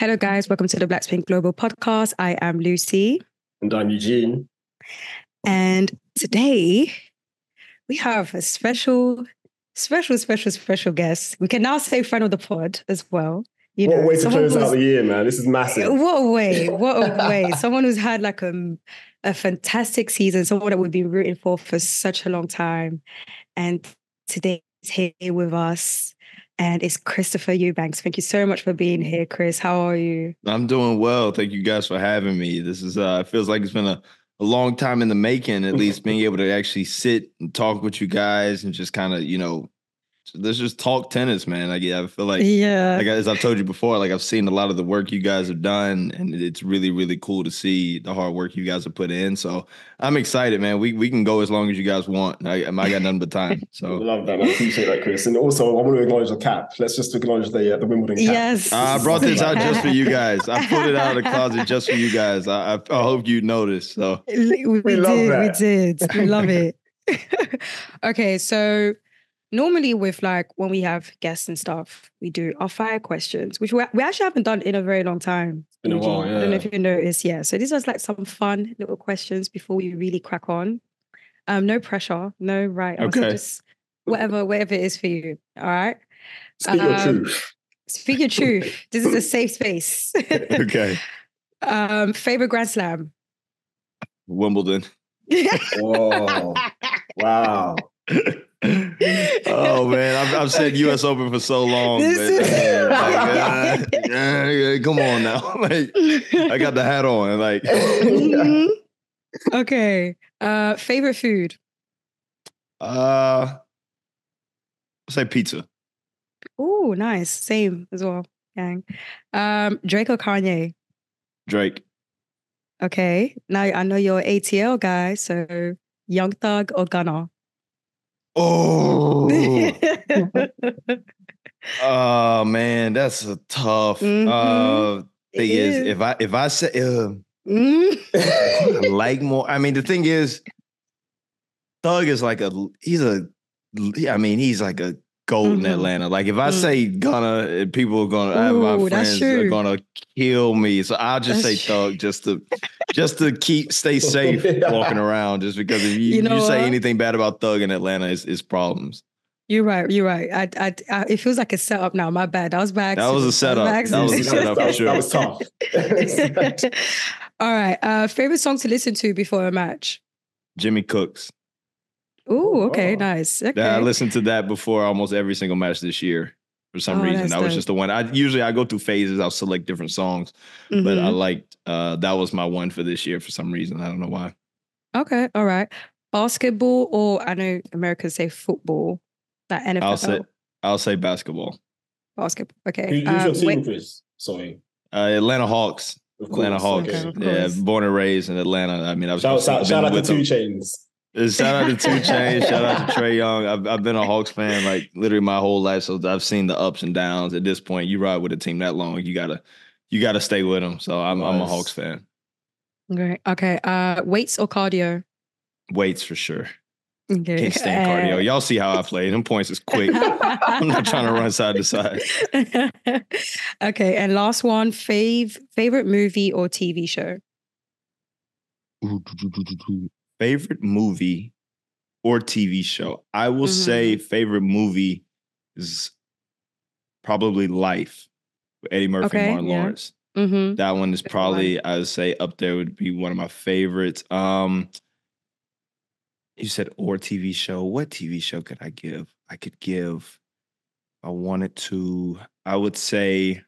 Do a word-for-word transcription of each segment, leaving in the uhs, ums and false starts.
Hello, guys. Welcome to the Blackpink Global Podcast. I am Lucy. And I'm Eugene. And today we have a special, special, special, special guest. We can now say friend of the pod as well. You what know, a way to close out the year, man. This is massive. What a way. What a way. Someone who's had like a, a fantastic season, someone that we've been rooting for for such a long time. And today he's here with us. And it's Christopher Eubanks. Thank you so much for being here, Chris. How are you? I'm doing well. Thank you guys for having me. This is uh, it feels like it's been a, a long time in the making, at least being able to actually sit and talk with you guys and just kind of, you know, let's just talk tennis, man. Like, yeah, I feel like, yeah, like as I've told you before, like I've seen a lot of the work you guys have done, and it's really, really cool to see the hard work you guys have put in. So I'm excited, man. We we can go as long as you guys want. I, I got nothing but time. So love that. I appreciate that, Chris. And also, I want to acknowledge the cap. Let's just acknowledge the uh, the Wimbledon cap. Yes, uh, I brought this out just for you guys. I pulled it out of the closet just for you guys. I I, I hope you noticed. So we, we, we love did, that. we did, we love it. Okay, so. Normally with like when we have guests and stuff, we do our fire questions, which we, we actually haven't done in a very long time. It's been a while, yeah. I don't know if you noticed. Yeah. So these are like some fun little questions before we really crack on. Um, no pressure, no right answer, okay. Just whatever, whatever it is for you. All right. Speak um, your truth. Speak your truth. This is a safe space. Okay. Um, favorite Grand Slam? Wimbledon. Oh, wow. Oh man, I've, I've said U S Open for so long. This Is- like, uh, uh, come on now, like I got the hat on. Like, okay, uh, favorite food? Uh, I'll say pizza. Oh, nice. Same as well, gang. Um, Drake or Kanye? Drake. Okay, now I know you're an A T L guy, so Young Thug or Gunna? Oh, oh man, that's a tough. Mm-hmm. Uh, thing is. is, if I if I say uh, mm. I like more. I mean, the thing is, Thug is like a he's a. I mean, he's like a gold Mm-hmm. in Atlanta. Like if I Mm. say Gunna, people are gonna I have my Ooh, that's friends true. are gonna kill me. So I'll just That's say true. Thug just to just to keep stay safe walking around. Just because if you, You know you say what? anything bad about Thug in Atlanta, it's, it's problems. You're right. You're right. I, I, I, it feels like a setup now. My bad. That was by That was a accident. setup. That was a setup for sure. That was tough. All right. Uh, favorite song to listen to before a match? Jimmy Cooks. Ooh, okay, Oh. nice. Okay. Yeah, I listened to that before almost every single match this year. For some Oh, reason, that's that was dope. just the one. I usually I go through phases. I'll select different songs, but I Mhm. liked uh, that was my one for this year for some reason. I don't know why. Okay, all right. Basketball or I know Americans say football. That N F L. I'll say I'll say basketball. Basketball. Okay. Who, who's Uh, your team, wait- Chris? Sorry. Uh, Atlanta Hawks. Of Atlanta course. Hawks. Okay, of Yeah, course. born and raised in Atlanta. I mean, I've Shout, I've shout, been shout out to with Two them. Chains. Uh, Shout out to Two Chainz. Shout out to Trae Young. I've I've been a Hawks fan like literally my whole life, so I've seen the ups and downs. At this point, you ride with a team that long, you gotta you gotta stay with them. So I'm I'm a Nice. Hawks fan. Great. Okay. Uh, weights or cardio? Weights for sure. Okay. Can't stand cardio. Y'all see how I play. Them points is quick. I'm not trying to run side to side. Okay, and last one, fave favorite movie or T V show? Favorite movie or T V show? I will Mhm. say favorite movie is probably Life with Eddie Murphy Okay, and Martin yeah. Lawrence. Mm-hmm. That one is Good probably, I would say, up there would be one of my favorites. Um, you said or T V show. What T V show could I give? I could give. I wanted to. I would say.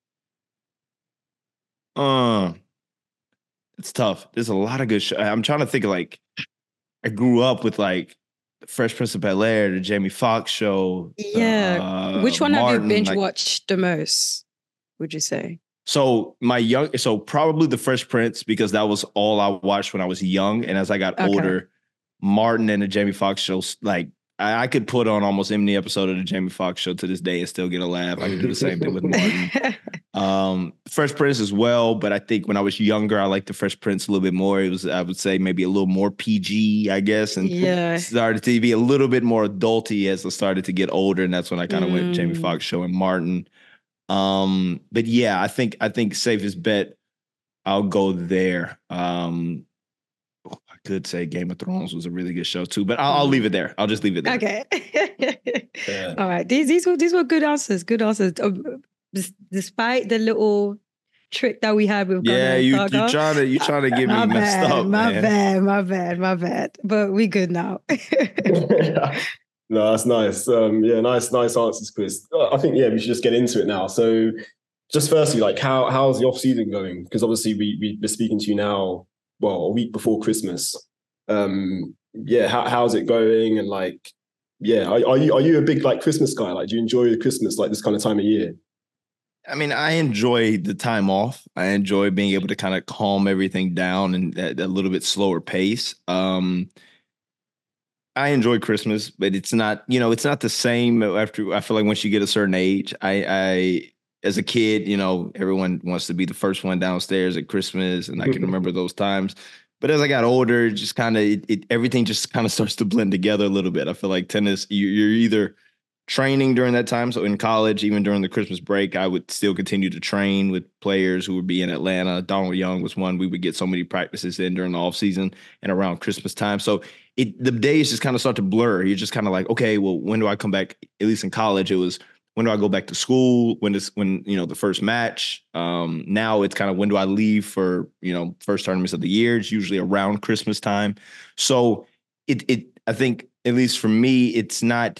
Uh, it's tough. There's a lot of good shows. I'm trying to think of like. I grew up with like the Fresh Prince of Bel Air, the Jamie Foxx show. Yeah. uh, Which one Martin, have you binge like- watched the most? Would you say? So my young, so probably the Fresh Prince because that was all I watched when I was young, and as I got Okay. older, Martin and the Jamie Foxx shows, like I, I could put on almost any episode of the Jamie Foxx show to this day and still get a laugh. I could do the same thing with Martin. Um, Fresh Prince as well, but I think when I was younger, I liked the Fresh Prince a little bit more. It was, I would say, maybe a little more P G, I guess, and Yeah. started to be a little bit more adulty as I started to get older, and that's when I kind of went Jamie Mm. Foxx show and Martin. Um, but yeah, I think I think safest bet, I'll go there. Um, oh, I could say Game of Thrones was a really good show too, but I'll, I'll leave it there. I'll just leave it there. Okay. Yeah. All right. These these were these were good answers. Good answers. Um, des- despite the little trick that we had with Gunnar Yeah, and you Saga. you trying to you trying to get me my messed bad, up, my man. bad, my bad, my bad. But we good now. No, that's nice. Um, yeah, nice, nice answers, Chris. Uh, I think yeah, we should just get into it now. So, just firstly, like, how how's the off season going? Because obviously we we we're speaking to you now, well, a week before Christmas. Um, yeah, how, how's it going? And like, yeah, are, are you are you a big like Christmas guy? Like, do you enjoy Christmas like this kind of time of year? I mean, I enjoy the time off. I enjoy being able to kind of calm everything down and at a little bit slower pace. Um, I enjoy Christmas, but it's not, you know, it's not the same after, I feel like once you get a certain age, I, I, as a kid, you know, everyone wants to be the first one downstairs at Christmas, and I can remember those times. But as I got older, just kind of, it, it, everything just kind of starts to blend together a little bit. I feel like tennis, you, you're either training during that time. So in college, even during the Christmas break, I would still continue to train with players who would be in Atlanta. Donald Young was one. We would get so many practices in during the off season and around Christmas time. So it the days just kind of start to blur. You're just kind of like, okay, well, when do I come back? At least in college, it was when do I go back to school? When is when you know the first match? Um, now it's kind of when do I leave for you know first tournaments of the year? It's usually around Christmas time. So it it I think at least for me, it's not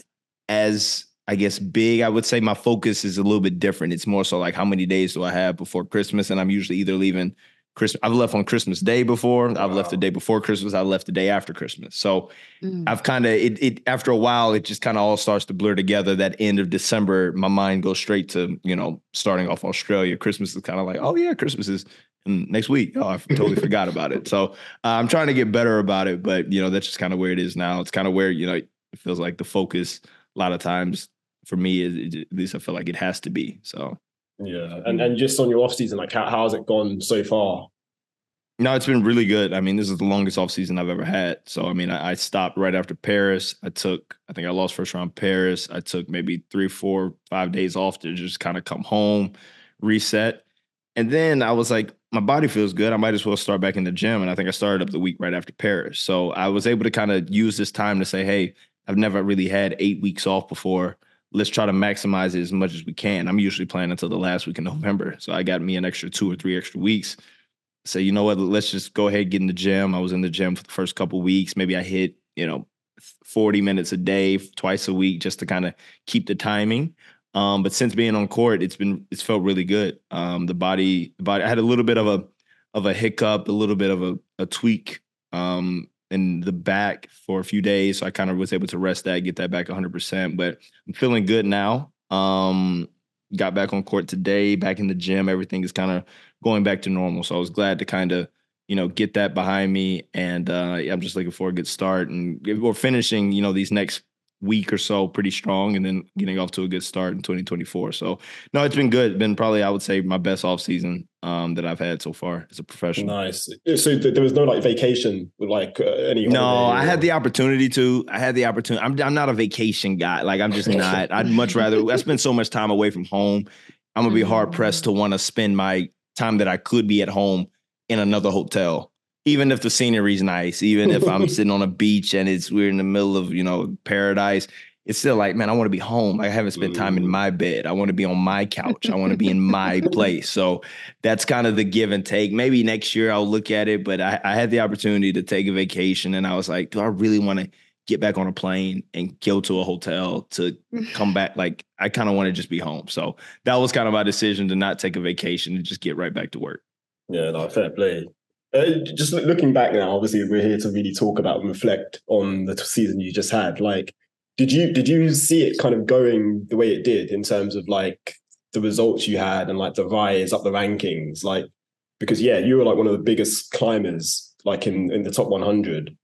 as I guess big. I would say my focus is a little bit different. It's more so like how many days do I have before Christmas, and I'm usually either leaving Christmas. I've left on Christmas Day before. I've Wow. left the day before Christmas. I left the day after Christmas. So Mm. I've kind of it, it after a while, it just kind of all starts to blur together. That end of December, my mind goes straight to, you know, starting off Australia. Christmas is kind of like, oh yeah, Christmas is next week. Oh, I totally forgot about it. So uh, I'm trying to get better about it, but you know, that's just kind of where it is now. It's kind of where, you know, it feels like the focus a lot of times for me is, at least I feel like it has to be. So Yeah, and and just on your off season, like how how's it gone so far? no, it's been really good. I mean, this is the longest off season I've ever had. So, I mean, I, I stopped right after Paris. I took, I think I lost first round Paris. I took maybe three, four, five days off to just kind of come home, reset. And then I was like, my body feels good. I might as well start back in the gym. And I think I started up the week right after Paris. So I was able to kind of use this time to say, hey, I've never really had eight weeks off before. Let's try to maximize it as much as we can. I'm usually playing until the last week in November. So I got me an extra two or three extra weeks. Say, you know what, let's just go ahead and get in the gym. I was in the gym for the first couple of weeks. Maybe I hit, you know, forty minutes a day, twice a week, just to kind of keep the timing. Um, but since being on court, it's been, it's felt really good. Um, the body, the body, I had a little bit of a, of a hiccup, a little bit of a, a tweak um, in the back for a few days. So I kind of was able to rest that, get that back one hundred percent. But I'm feeling good now. Um, got back on court today, back in the gym. Everything is kind of going back to normal. So I was glad to kind of, you know, get that behind me. And uh, I'm just looking for a good start. And we're finishing, you know, these next week or so pretty strong and then getting off to a good start in twenty twenty-four. So, no, it's been good. It's been probably, I would say, my best off season um, that I've had so far as a professional. Nice. So th- there was no like vacation with like uh, any. No, I or... had the opportunity to. I had the opportunity. I'm I'm not a vacation guy. Like I'm just not. I'd much rather. I spend so much time away from home. I'm gonna be hard pressed to want to spend my time that I could be at home in another hotel, even if the scenery's nice, even if I'm sitting on a beach and it's we're in the middle of, you know, paradise. It's still like, man, I want to be home. I haven't spent time in my bed. I want to be on my couch. I want to be in my place. So that's kind of the give and take. Maybe next year I'll look at it, but I, I had the opportunity to take a vacation and I was like, do I really want to get back on a plane and go to a hotel to come back? Like, I kind of want to just be home. So that was kind of my decision to not take a vacation and just get right back to work. Yeah, no, fair play. Uh, just looking back now, obviously we're here to really talk about and reflect on the season you just had. Like, did you did you see it kind of going the way it did in terms of like the results you had and like the rise up the rankings? Like, because yeah, you were like one of the biggest climbers like in in the top one hundred.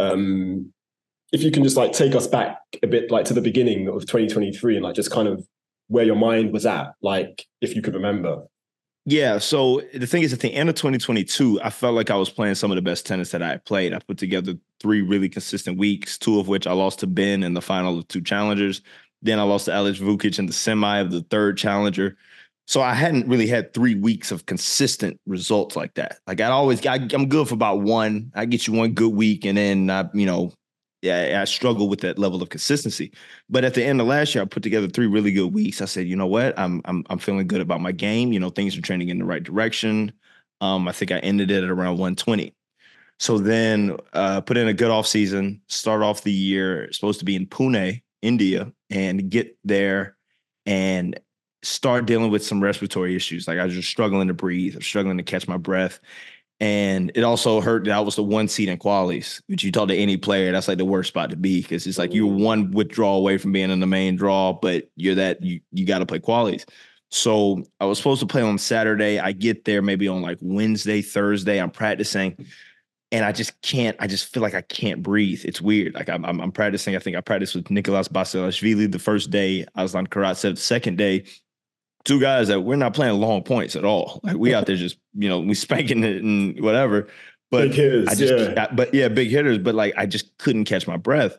Um, if you can just like take us back a bit like to the beginning of twenty twenty-three and like just kind of where your mind was at, like if you could remember. Yeah. So the thing is, at the end of twenty twenty-two, I felt like I was playing some of the best tennis that I had played. I put together three really consistent weeks, two of which I lost to Ben in the final of two challengers. Then I lost to Alex Vukic in the semi of the third challenger. So I hadn't really had three weeks of consistent results like that. Like I'd always, I, I'm good for about one. I get you one good week, and then I, you know, yeah, I struggle with that level of consistency. But at the end of last year, I put together three really good weeks. I said, you know what, I'm I'm I'm feeling good about my game. You know, things are trending in the right direction. Um, I think I ended it at around one twenty. So then uh, put in a good off season, start off the year, supposed to be in Pune, India, and get there and start dealing with some respiratory issues. Like I was just struggling to breathe, I'm struggling to catch my breath. And it also hurt that I was the one seed in qualies, which you talk to any player, that's like the worst spot to be, because it's like you're one withdrawal away from being in the main draw, but you're that you you got to play qualies. So I was supposed to play on Saturday. I get there maybe on like Wednesday, Thursday. I'm practicing. And I just can't, I just feel like I can't breathe. It's weird. Like I'm, I'm, I'm practicing. I think I practiced with Nicolas Basilashvili the first day. I was on Karatsev the second day. Two guys that we're not playing long points at all. Like we out there just, you know, we spanking it and whatever. But big hitters, I just, yeah. I, but yeah, big hitters. But like I just couldn't catch my breath.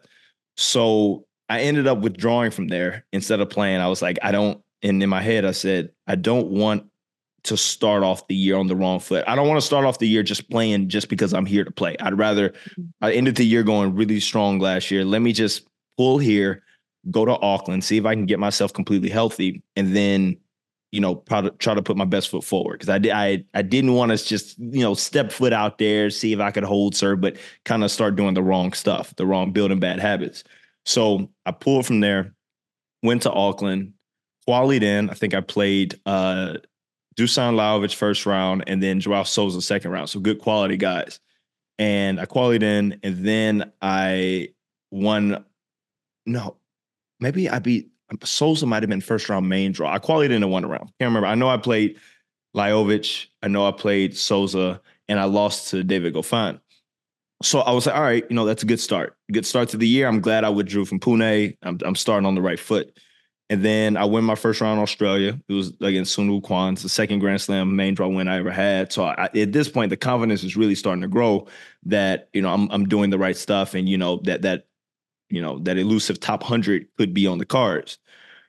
So I ended up withdrawing from there instead of playing. I was like, I don't, and in my head, I said, I don't want to start off the year on the wrong foot. I don't want to start off the year just playing just because I'm here to play. I'd rather, I ended the year going really strong last year. Let me just pull here, go to Auckland, see if I can get myself completely healthy, and then, you know, try to, try to put my best foot forward. Because I, did, I, I didn't want to just, you know, step foot out there, see if I could hold serve, but kind of start doing the wrong stuff, the wrong, building bad habits. So I pulled from there, went to Auckland, qualied in. I think I played uh, Dusan Lajovic first round, and then Joao Souza second round. So good quality guys. And I qualied in, and then I won. No, maybe I beat Souza. Might have been first round main draw. I qualied in and won a round. Can't remember. I know I played Lajovic. I know I played Souza, and I lost to David Goffin. So I was like, all right, you know, that's a good start. Good start to the year. I'm glad I withdrew from Pune. I'm, I'm starting on the right foot. And then I win my first round in Australia. It was against Sun Woo Kwan. It's the second Grand Slam main draw win I ever had. So I, at this point, the confidence is really starting to grow that, you know, I'm I'm doing the right stuff, and, you know, that that, you know, that elusive top one hundred could be on the cards.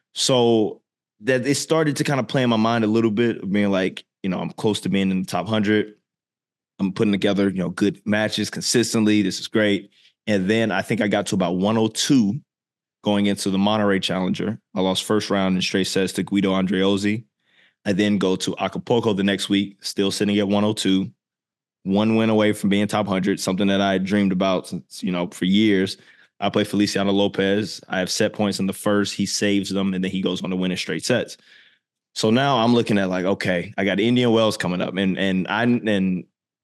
So that it started to kind of play in my mind a little bit of being like, you know, I'm close to being in the top one hundred. I'm putting together, you know, good matches consistently. This is great. And then I think I got to about one oh two going into the Monterey Challenger. I lost first round in straight sets to Guido Andreozzi. I then go to Acapulco the next week, still sitting at one oh two, one win away from being top one hundred, something that I had dreamed about since, you know, for years. I play Feliciano Lopez. I have set points in the first. He saves them, and then he goes on to win in straight sets. So now I'm looking at like, okay, I got Indian Wells coming up, and and I and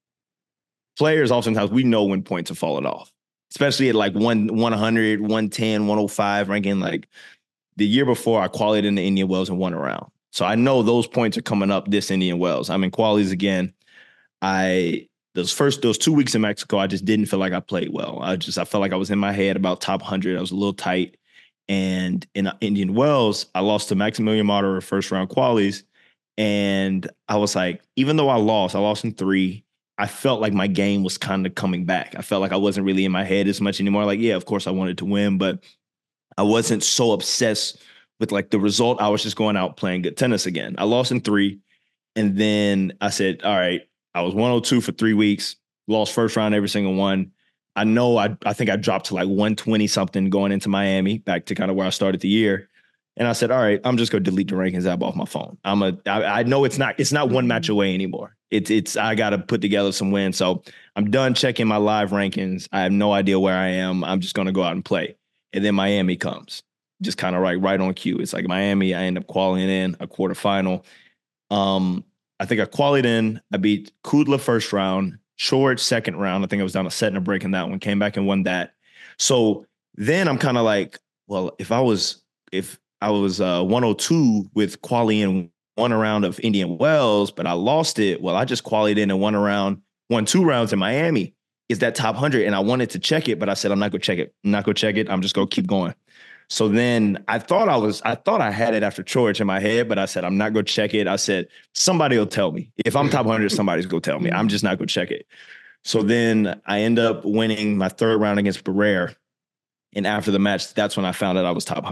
players oftentimes we know when points are falling off, especially at like one, one hundred, one ten, one oh five ranking. Like the year before, I qualified in the Indian Wells and won a round. So I know those points are coming up this Indian Wells. I'm in qualies again. I those first those two weeks in Mexico, I just didn't feel like I played well. I just I felt like I was in my head about top one hundred. I was a little tight. And in Indian Wells, I lost to Maximilian Martyr first round qualies. And I was like, even though I lost, I lost in three. I felt like my game was kind of coming back. I felt like I wasn't really in my head as much anymore. Like, yeah, of course I wanted to win, but I wasn't so obsessed with like the result. I was just going out playing good tennis again. I lost in three. And then I said, all right, I was one oh two for three weeks, lost first round every single one. I know I I think I dropped to like one twenty something going into Miami, back to kind of where I started the year. And I said, all right, I'm just going to delete the rankings app off my phone. I'm a, I, I know it's not, it's not one match away anymore. It's, it's, I got to put together some wins. So I'm done checking my live rankings. I have no idea where I am. I'm just going to go out and play. And then Miami comes just kind of right, right on cue. It's like Miami, I end up qualifying in a quarterfinal. Um, I think I qualified in, I beat Kudla first round, George second round. I think I was down a set and a break in that one, came back and won that. So then I'm kind of like, well, if I was, if, I was uh, one oh two with quali in one round of Indian Wells, but I lost it. Well, I just qualied in and won around, won two rounds in Miami. Is that top one hundred? And I wanted to check it, but I said, I'm not going to check it. I'm not going to check it. I'm just going to keep going. So then I thought I was, I thought I had it after George in my head, but I said, I'm not going to check it. I said, somebody will tell me. If I'm top one hundred, somebody's going to tell me. I'm just not going to check it. So then I end up winning my third round against Barrere. And after the match, that's when I found out I was top one hundred.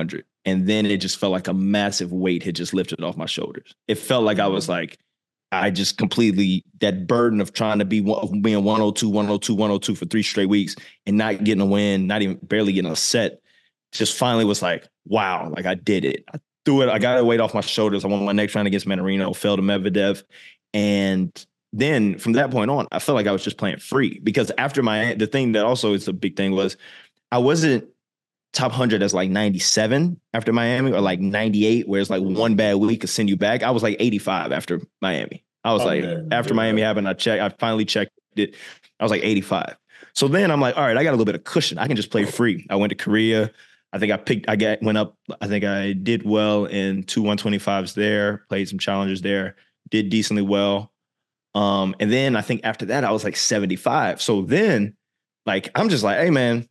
And then it just felt like a massive weight had just lifted off my shoulders. It felt like I was like, I just completely, that burden of trying to be one, being one oh two, one oh two, one oh two for three straight weeks and not getting a win, not even barely getting a set, just finally was like, wow, like I did it. I threw it. I got the weight off my shoulders. I won my next round against Manarino, fell to Medvedev. And then from that point on, I felt like I was just playing free because after my, the thing that also is a big thing was I wasn't top one hundred as like ninety-seven after Miami or like ninety-eight, where it's like one bad week could send you back. I was like eighty-five after Miami. I was oh, like, man. after yeah. Miami happened, I checked, I finally checked it. I was like eighty-five. So then I'm like, all right, I got a little bit of cushion. I can just play free. I went to Korea. I think I picked, I got, went up. I think I did well in two one twenty-fives there, played some challenges there, did decently well. Um, and then I think after that, I was like seventy-five. So then like, I'm just like, hey man,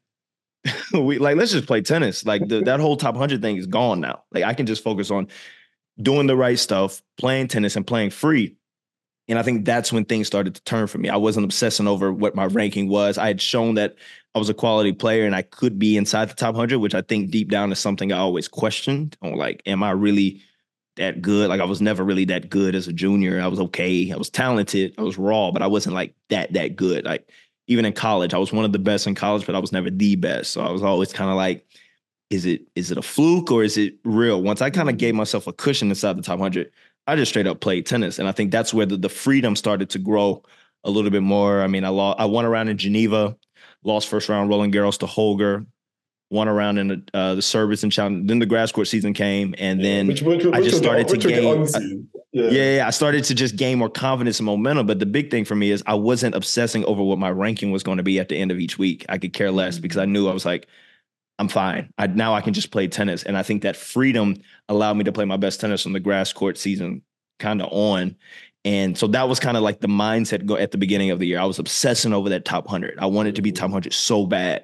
we like, let's just play tennis. Like the, that whole top one hundred thing is gone now. Like I can just focus on doing the right stuff, playing tennis and playing free. And I think that's when things started to turn for me. I wasn't obsessing over what my ranking was. I had shown that I was a quality player and I could be inside the top one hundred, which I think deep down is something I always questioned. On like, am I really that good? Like I was never really that good as a junior. I was okay. I was talented. I was raw, but I wasn't like that, that good. Like even in college, I was one of the best in college, but I was never the best. So I was always kind of like, is it, is it a fluke or is it real? Once I kind of gave myself a cushion inside the top one hundred, I just straight up played tennis. And I think that's where the, the freedom started to grow a little bit more. I mean, I lost, I won around in Geneva, lost first round Roland Garros to Holger, won around in the, uh, the service and challenge. Then the grass court season came, and then which, which, which I just started the, to gain. I, yeah. yeah, yeah, I started to just gain more confidence and momentum. But the big thing for me is I wasn't obsessing over what my ranking was going to be at the end of each week. I could care less because I knew I was like, I'm fine. I, now I can just play tennis. And I think that freedom allowed me to play my best tennis from the grass court season kind of on. And so that was kind of like the mindset go at the beginning of the year. I was obsessing over that top one hundred. I wanted to be top one hundred so bad.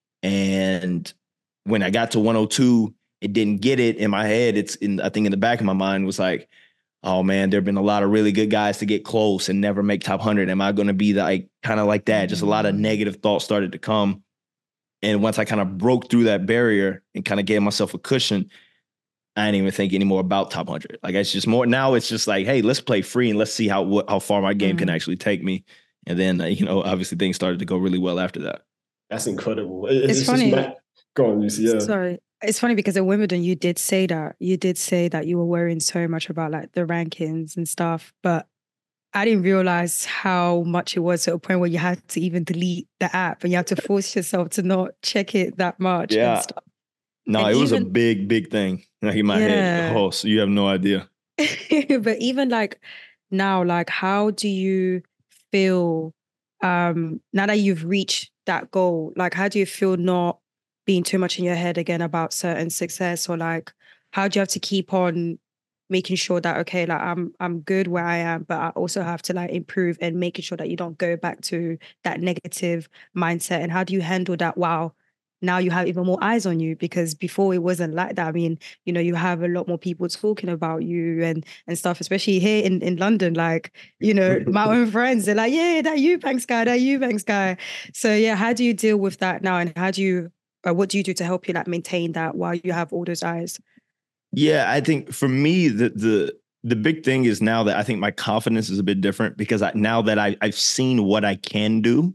And when I got to one oh two, it didn't get it in my head. It's in, I think in the back of my mind was like, oh man, there've been a lot of really good guys to get close and never make top one hundred. Am I going to be the, like, kind of like that? Just a lot of negative thoughts started to come. And once I kind of broke through that barrier and kind of gave myself a cushion, I didn't even think anymore about top one hundred. Like it's just more, now it's just like, hey, let's play free and let's see how, what, how far my game mm-hmm. can actually take me. And then, uh, you know, obviously things started to go really well after that. That's incredible. It's, it's, it's funny. Just Go on, Lucy. Yeah. Sorry. It's funny because at Wimbledon, you did say that. You did say that you were worrying so much about like the rankings and stuff, but I didn't realize how much it was to a point where you had to even delete the app and you had to force yourself to not check it that much. Yeah. And stuff. No, and it was even, a big, big thing like in my yeah. head. Oh, so you have no idea. But even like now, like how do you feel um, now that you've reached that goal? Like how do you feel not being too much in your head again about certain success, or like how do you have to keep on making sure that, okay, like I'm I'm good where I am, but I also have to like improve and making sure that you don't go back to that negative mindset? And how do you handle that while now you have even more eyes on you? Because before it wasn't like that. I mean, you know, you have a lot more people talking about you and and stuff, especially here in, in London. Like, you know, my own friends, they're like, yeah, that Eubanks guy, that Eubanks guy. So yeah, how do you deal with that now? And how do you, or what do you do to help you like maintain that while you have all those eyes? Yeah, I think for me, the the the big thing is now that I think my confidence is a bit different because I, now that I, I've seen what I can do,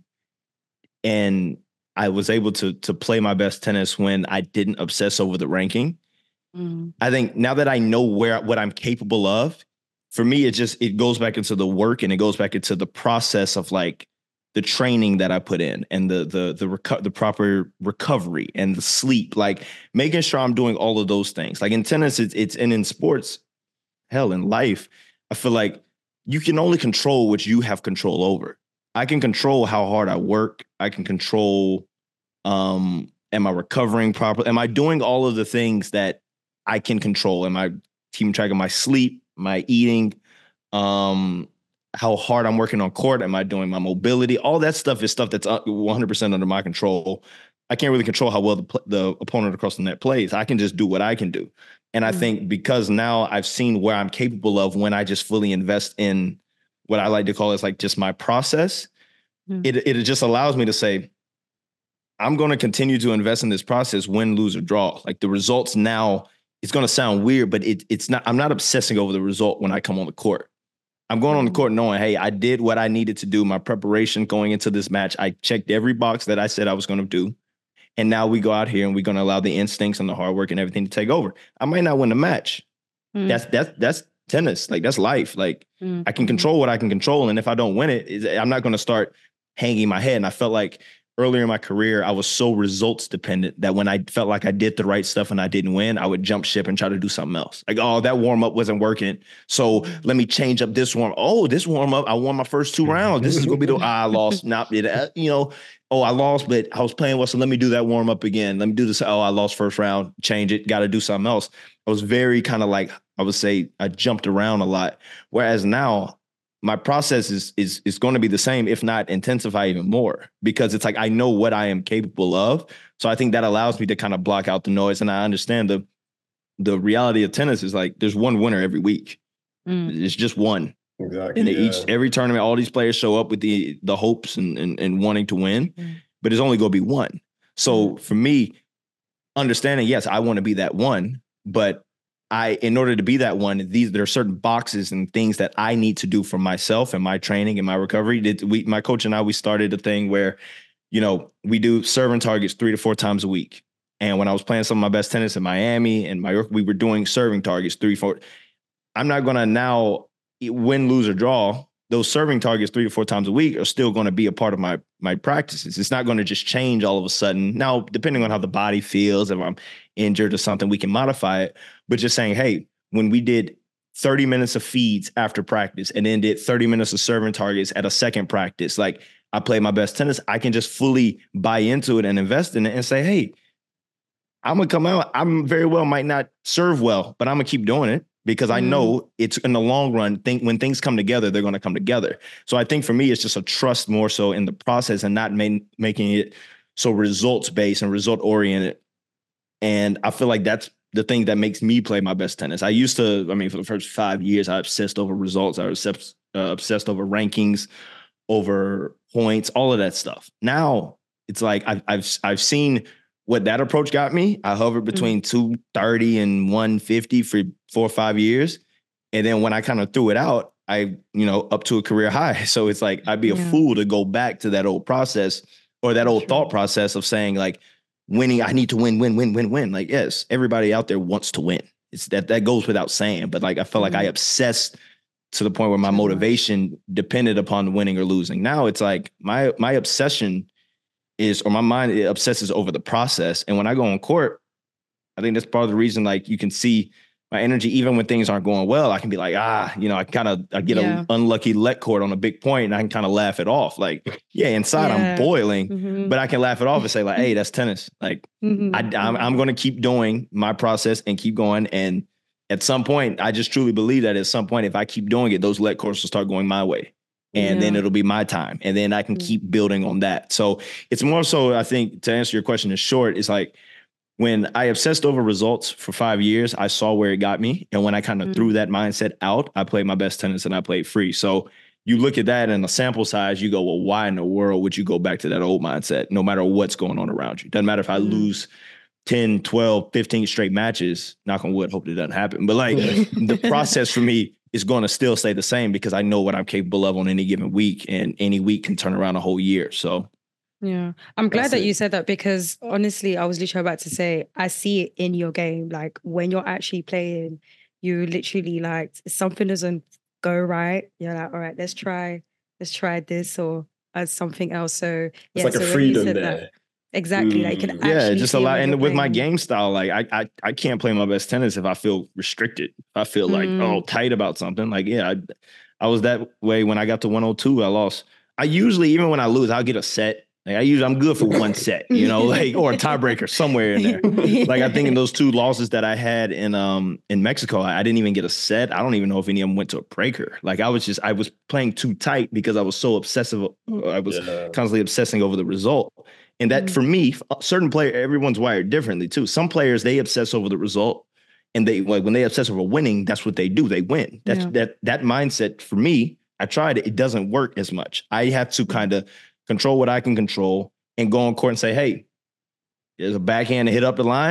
and I was able to to play my best tennis when I didn't obsess over the ranking. Mm. I think now that I know where what I'm capable of, for me, it just it goes back into the work and it goes back into the process of like the training that I put in and the the the reco- the proper recovery and the sleep, like making sure I'm doing all of those things. Like in tennis, it's it's and in sports, hell, in life, I feel like you can only control what you have control over. I can control how hard I work. I can control, um, am I recovering properly? Am I doing all of the things that I can control? Am I keeping track of my sleep, my eating, um, how hard I'm working on court? Am I doing my mobility? All that stuff is stuff that's one hundred percent under my control. I can't really control how well the, the opponent across the net plays. I can just do what I can do. And I mm-hmm. think because now I've seen where I'm capable of when I just fully invest in what I like to call is like just my process, mm-hmm. it, it just allows me to say, I'm going to continue to invest in this process, win, lose, or draw. Like the results now it's going to sound weird, but it, it's not, I'm not obsessing over the result when I come on the court. I'm going on the court knowing, hey, I did what I needed to do. My preparation going into this match, I checked every box that I said I was going to do. And now we go out here and we're going to allow the instincts and the hard work and everything to take over. I might not win the match. Mm. That's, that's, that's tennis. Like, that's life. Like, mm. I can control what I can control. And if I don't win it, I'm not going to start hanging my head. And I felt like earlier in my career, I was so results dependent that when I felt like I did the right stuff and I didn't win, I would jump ship and try to do something else. Like, oh, that warm up wasn't working, so let me change up this warm. Oh, this warm up, I won my first two rounds. This is gonna be the ah, I lost. Not it, you know. Oh, I lost, but I was playing well, so let me do that warm up again. Let me do this. Oh, I lost first round. Change it. Got to do something else. I was very kind of like, I would say I jumped around a lot. Whereas now, my process is is is going to be the same, if not intensify even more, because it's like I know what I am capable of. So I think that allows me to kind of block out the noise, and I understand the the reality of tennis is like there's one winner every week. Mm. It's just one. Exactly. And yeah. each every tournament, all these players show up with the the hopes and and, and wanting to win, mm. but it's only going to be one. So mm. for me, understanding, yes, I want to be that one, but I, in order to be that one, these there are certain boxes and things that I need to do for myself and my training and my recovery. Did we, my coach and I, we started a thing where, you know, we do serving targets three to four times a week. And when I was playing some of my best tennis in Miami and my, we were doing serving targets three, four. I'm not going to now win, lose, or draw. Those serving targets three to four times a week are still going to be a part of my my practices. It's not going to just change all of a sudden. Now, depending on how the body feels, if I'm injured or something, we can modify it. But just saying, hey, when we did thirty minutes of feeds after practice and then did thirty minutes of serving targets at a second practice, like I played my best tennis, I can just fully buy into it and invest in it and say, hey, I'm going to come out. I'm very well might not serve well, but I'm going to keep doing it. Because I know it's in the long run, think when things come together, they're going to come together. So I think for me, it's just a trust more so in the process and not main, making it so results based and result oriented. And I feel like that's the thing that makes me play my best tennis. I used to, I mean, for the first five years, I obsessed over results. I was obsessed, uh, obsessed over rankings, over points, all of that stuff. Now it's like I've I've I've seen what that approach got me. I hovered between mm-hmm. two thirty and one fifty for four or five years. And then when I kind of threw it out, I, you know, up to a career high. So it's like, I'd be a yeah. fool to go back to that old process or that old sure. thought process of saying like winning, I need to win, win, win, win, win. Like, yes, everybody out there wants to win. It's that, that goes without saying, but like, I felt mm-hmm. like I obsessed to the point where my motivation depended upon winning or losing. Now it's like my, my obsession is, or my mind it obsesses over the process. And when I go on court, I think that's part of the reason, like you can see my energy, even when things aren't going well, I can be like, ah, you know, I kind of, I get yeah. an unlucky let court on a big point and I can kind of laugh it off. Like, yeah, inside yeah. I'm boiling, mm-hmm. but I can laugh it off and say like, hey, that's tennis. Like mm-hmm. I, I'm, I'm going to keep doing my process and keep going. And at some point, I just truly believe that at some point, if I keep doing it, those let courts will start going my way. And yeah. then it'll be my time. And then I can mm-hmm. keep building on that. So it's more so, I think, to answer your question in short, it's like when I obsessed over results for five years, I saw where it got me. And when I kind of mm-hmm. threw that mindset out, I played my best tennis and I played free. So you look at that in a sample size, you go, well, why in the world would you go back to that old mindset, no matter what's going on around you? Doesn't matter if I mm-hmm. lose ten, twelve, fifteen straight matches, knock on wood, hope it doesn't happen. But like the process for me is going to still stay the same because I know what I'm capable of on any given week, and any week can turn around a whole year. So, yeah, I'm glad that it. you said that because honestly, I was literally about to say, I see it in your game. Like when you're actually playing, you literally like something doesn't go right. You're like, all right, let's try, let's try this or uh, something else. So it's yeah, like so a freedom there. That, exactly. Mm. Like you can actually yeah, just a lot. And with playing. my game style, like I, I, I can't play my best tennis if I feel restricted. I feel like, mm. oh, tight about something. Like, yeah, I, I was that way when I got to one oh two. I lost. I usually, even when I lose, I'll get a set. Like I usually, I'm good for one set, you know, like or a tiebreaker somewhere in there. Like I think in those two losses that I had in um in Mexico, I, I didn't even get a set. I don't even know if any of them went to a breaker. Like I was just, I was playing too tight because I was so obsessive. I was yeah. constantly obsessing over the result. And that, for me, certain player, everyone's wired differently too. Some players, they obsess over the result, and they like when they obsess over winning, that's what they do. They win. That's yeah. that that mindset. For me, I tried it. It doesn't work as much. I have to kind of control what I can control and go on court and say, hey, there's a backhand to hit up the line.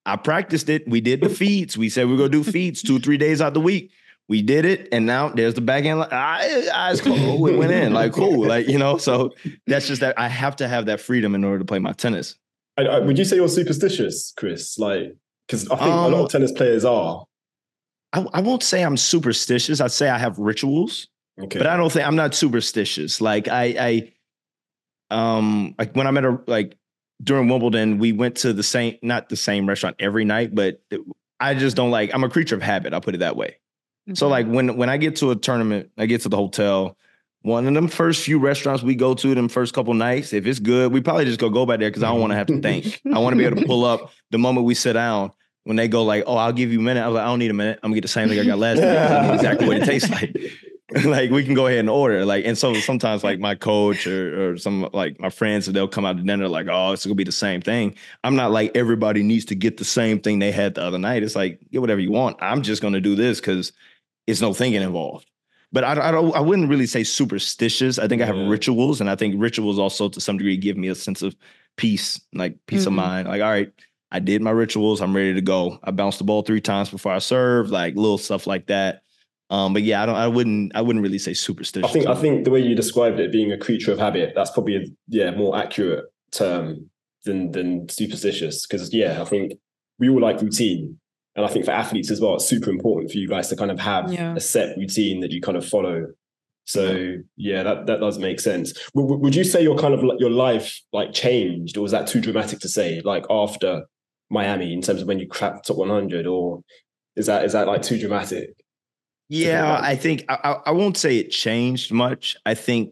I practiced it. We did the feats. We said we are gonna do feats two, three days out the week. We did it, and now there's the back end. I, eyes closed, we went in like cool, like you know. So that's just that I have to have that freedom in order to play my tennis. I, I, would you say you're superstitious, Chris? Like, because I think um, a lot of tennis players are. I, I won't say I'm superstitious. I'd say I have rituals, okay. But I don't think I'm not superstitious. Like I, I, um, like when I'm at a like during Wimbledon, we went to the same, not the same restaurant every night, but it, I just don't like. I'm a creature of habit. I'll put it that way. Mm-hmm. So like when when I get to a tournament, I get to the hotel. One of them first few restaurants we go to, them first couple nights, if it's good, we probably just go go back there because I don't want to have to think. I want to be able to pull up the moment we sit down. When they go like, oh, I'll give you a minute. I was like, I don't need a minute. I'm gonna get the same thing I got last night. I know exactly what it tastes like. Like we can go ahead and order. Like, and so sometimes like my coach or, or some like my friends, they'll come out to dinner like, oh, it's gonna be the same thing. I'm not like everybody needs to get the same thing they had the other night. It's like, get whatever you want. I'm just gonna do this because it's no thinking involved. But I, I don't. I wouldn't really say superstitious. I think I have yeah. rituals, and I think rituals also to some degree give me a sense of peace, like peace mm-hmm. of mind. Like, all right, I did my rituals. I'm ready to go. I bounced the ball three times before I served, like little stuff like that. Um, but yeah, I don't. I wouldn't. I wouldn't really say superstitious. I think. I think the way you described it, being a creature of habit, that's probably a yeah more accurate term than than superstitious. Because yeah, I think we all like routine. And I think for athletes as well, it's super important for you guys to kind of have yeah. a set routine that you kind of follow. So yeah, that, that does make sense. W- would you say your kind of your life like changed, or was that too dramatic to say? Like after Miami, in terms of when you cracked top one hundred, or is that is that like too dramatic? Yeah, I think I, I won't say it changed much. I think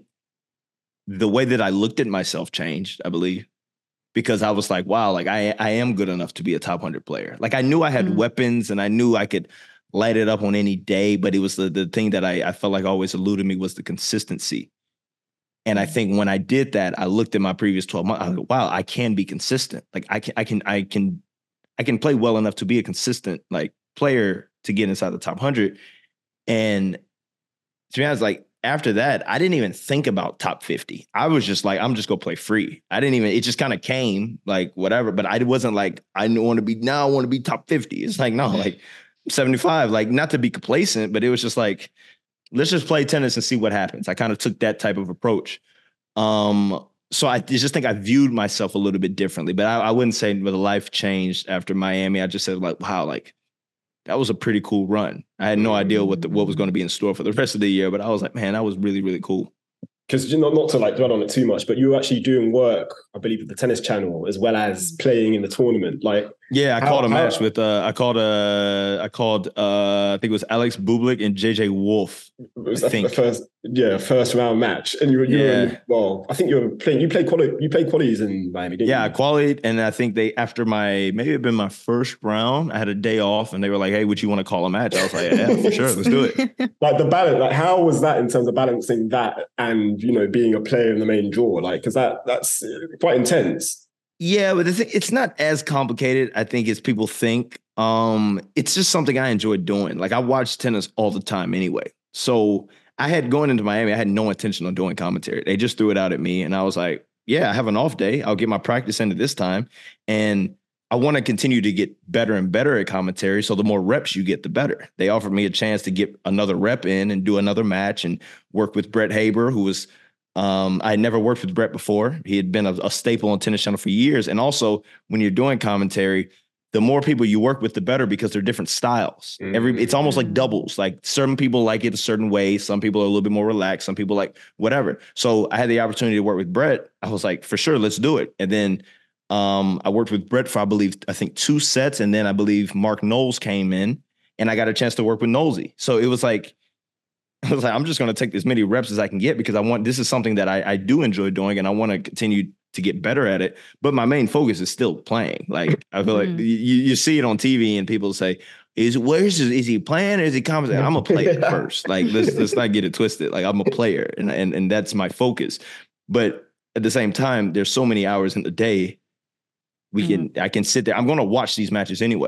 the way that I looked at myself changed, I believe. Because I was like, wow, like I I am good enough to be a top one hundred player. Like I knew I had mm. weapons and I knew I could light it up on any day, but it was the, the thing that I, I felt like always eluded me was the consistency. And I think when I did that, I looked at my previous twelve months, I was like, wow, I can be consistent. Like I can, I can, I can, I can play well enough to be a consistent like player to get inside the top one hundred. And to be honest, like, after that, I didn't even think about top fifty. I was just like, I'm just going to play free. I didn't even, it just kind of came like whatever, but I wasn't like, I want to be, now I want to be top fifty. It's like, no, like seventy-five, like not to be complacent, but it was just like, let's just play tennis and see what happens. I kind of took that type of approach. Um, so I just think I viewed myself a little bit differently, but I, I wouldn't say the life changed after Miami. I just said like, wow, like, that was a pretty cool run. I had no idea what the, what was going to be in store for the rest of the year, but I was like, man, that was really, really cool. Because not, not to like dwell on it too much, but you were actually doing work, I believe, at the Tennis Channel as well as playing in the tournament. Like, yeah, I how, called a match how, with uh, I called uh, I called uh, I think it was Alex Bublik and J J Wolf. It was I think. the first, yeah, first round match, and you were, you yeah. were in, well, I think you were playing. You played quali, you played qualies in Miami, didn't yeah, you? I qualied, and I think they after my maybe it'd been my first round. I had a day off, and they were like, "Hey, would you want to call a match?" I was like, "Yeah, for sure, let's do it." Like the balance, like how was that in terms of balancing that and you know being a player in the main draw? Like, because that that's quite intense. Yeah, but the thing, it's not as complicated, I think, as people think. Um, it's just something I enjoy doing. Like I watch tennis all the time anyway. So I had going into Miami, I had no intention of doing commentary. They just threw it out at me. And I was like, yeah, I have an off day. I'll get my practice into this time. And I want to continue to get better and better at commentary. So the more reps you get, the better. They offered me a chance to get another rep in and do another match and work with Brett Haber, who was Um, I had never worked with Brett before. He had been a, a staple on Tennis Channel for years. And also, when you're doing commentary, the more people you work with, the better because they're different styles. Mm-hmm. Every it's almost like doubles. Like certain people like it a certain way. Some people are a little bit more relaxed. Some people like whatever. So I had the opportunity to work with Brett. I was like, for sure, let's do it. And then um, I worked with Brett for, I believe, I think two sets. And then I believe Mark Knowles came in and I got a chance to work with Knowlesy. So it was like, I was like, I'm just going to take as many reps as I can get because I want, this is something that I, I do enjoy doing and I want to continue to get better at it. But my main focus is still playing. Like, I feel like you, you see it on T V and people say, is where's his, is he playing or is he commentating? I'm a player first. Like, let's, let's not get it twisted. Like I'm a player and, and, and that's my focus. But at the same time, there's so many hours in the day we mm-hmm. can, I can sit there. I'm going to watch these matches anyway.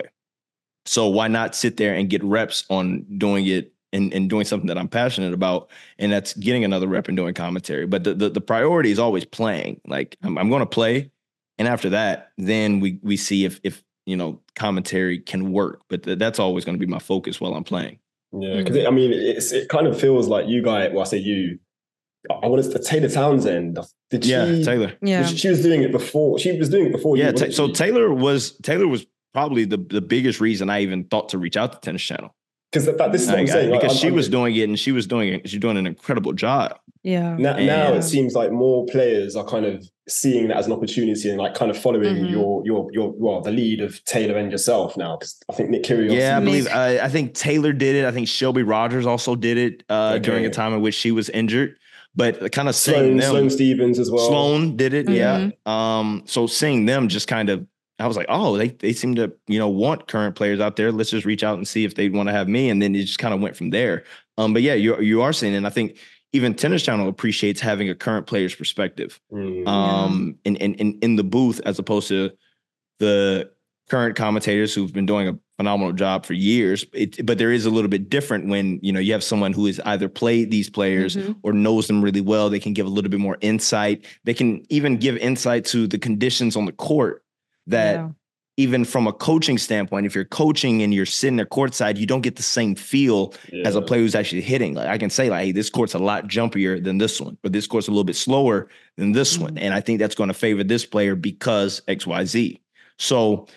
So why not sit there and get reps on doing it and, and doing something that I'm passionate about, and that's getting another rep and doing commentary. But the the, the priority is always playing. Like I'm, I'm going to play, and after that, then we we see if if you know, commentary can work. But th- that's always going to be my focus while I'm playing. Yeah, because I mean, it's it kind of feels like you guys. Well, I say you. I wanted to Taylor Townsend. Did she? Yeah, Taylor. Yeah, she, she was doing it before. She was doing it before yeah, you. Ta- so she? Taylor was Taylor was probably the the biggest reason I even thought to reach out to Tennis Channel. Because this is what I'm saying. Because like, she I'm, was I'm, doing it, and she was doing it. She's doing an incredible job. Yeah. Now, now And- it seems like more players are kind of seeing that as an opportunity and like kind of following Mhm. your your your well the lead of Taylor and yourself now. Because I think Nick Kyrgios. Yeah, I Nick- believe I, I think Taylor did it. I think Shelby Rogers also did it uh, Okay. during a time in which she was injured. But kind of seeing Sloane, them, Sloane Stevens as well. Sloane did it, Mhm. yeah. Um, so seeing them just kind of, I was like, oh, they they seem to, you know, want current players out there. Let's just reach out and see if they want to have me. And then it just kind of went from there. Um, but yeah, you you are seeing, and I think even Tennis Channel appreciates having a current player's perspective Mm. um, in, in in in the booth as opposed to the current commentators who've been doing a phenomenal job for years. It, but there is a little bit different when, you know, you have someone who has either played these players Mhm. or knows them really well. They can give a little bit more insight. They can even give insight to the conditions on the court that Yeah. even from a coaching standpoint, if you're coaching and you're sitting there courtside, you don't get the same feel Yeah. as a player who's actually hitting. Like I can say like, hey, this court's a lot jumpier than this one, but this court's a little bit slower than this one. Mhm. And I think that's going to favor this player because X, Y, Z. So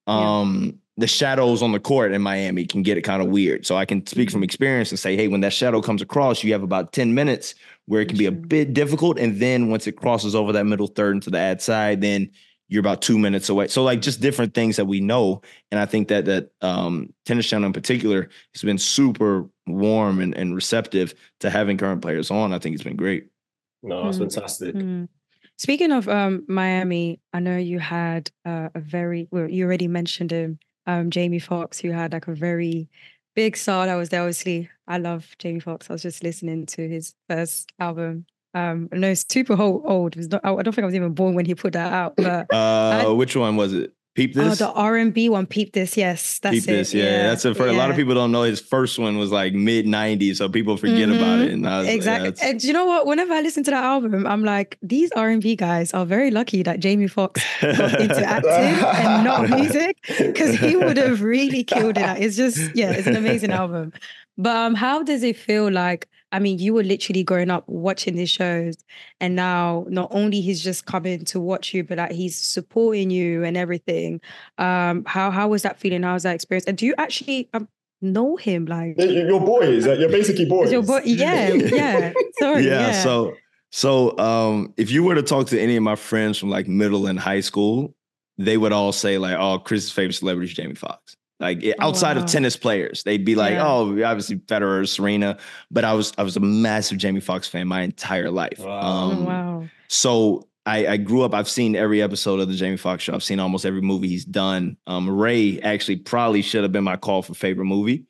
um, the shadows on the court in Miami can get it kind of weird. So I can speak from Mhm. experience and say, hey, when that shadow comes across, you have about ten minutes where it can be a Sure. bit difficult. And then once it crosses over that middle third into the ad side, then you're about two minutes away. So like just different things that we know. And I think that that um, Tennis Channel in particular has been super warm and, and receptive to having current players on. I think it's been great. No, that's Mm. fantastic. Mm. Speaking of um, Miami, I know you had uh, a very, well, you already mentioned him, um, Jamie Foxx, who had like a very big star that was there. Obviously, I love Jamie Foxx. I was just listening to his first album. Um, I know it's super old. old. It was not, I don't think I was even born when he put that out. But Uh, I- which one was it? Peep oh, This? the R and B one, Peep This. Yes, that's Peep it. This, yeah. That's it. For a lot of yeah. people don't know his first one was like mid nineties, so people forget about Mhm. it. And I was, Exactly. Yeah, it's- and you know what? Whenever I listen to that album, I'm like, these R and B guys are very lucky that Jamie Foxx got into acting and not music, because he would have really killed it. It's just, yeah, it's an amazing album. But um, how does it feel like, I mean, you were literally growing up watching these shows, and now not only he's just coming to watch you, but like he's supporting you and everything. Um, how how was that feeling? How was that experience? And do you actually um, know him? Like, Yeah, you- You're boys. You're basically boys. is your boy? Yeah, yeah. Sorry, yeah, yeah. So so um if you were to talk to any of my friends from like middle and high school, they would all say like, oh, Chris's favorite celebrity is Jamie Foxx. Like it- Oh, outside wow. of tennis players, they'd be like, Yeah. oh, obviously Federer, Serena. But I was I was a massive Jamie Foxx fan my entire life. Wow. Oh, Um, wow. So I, I grew up, I've seen every episode of the Jamie Foxx show. I've seen almost every movie he's done. Um, Ray actually probably should have been my call for favorite movie.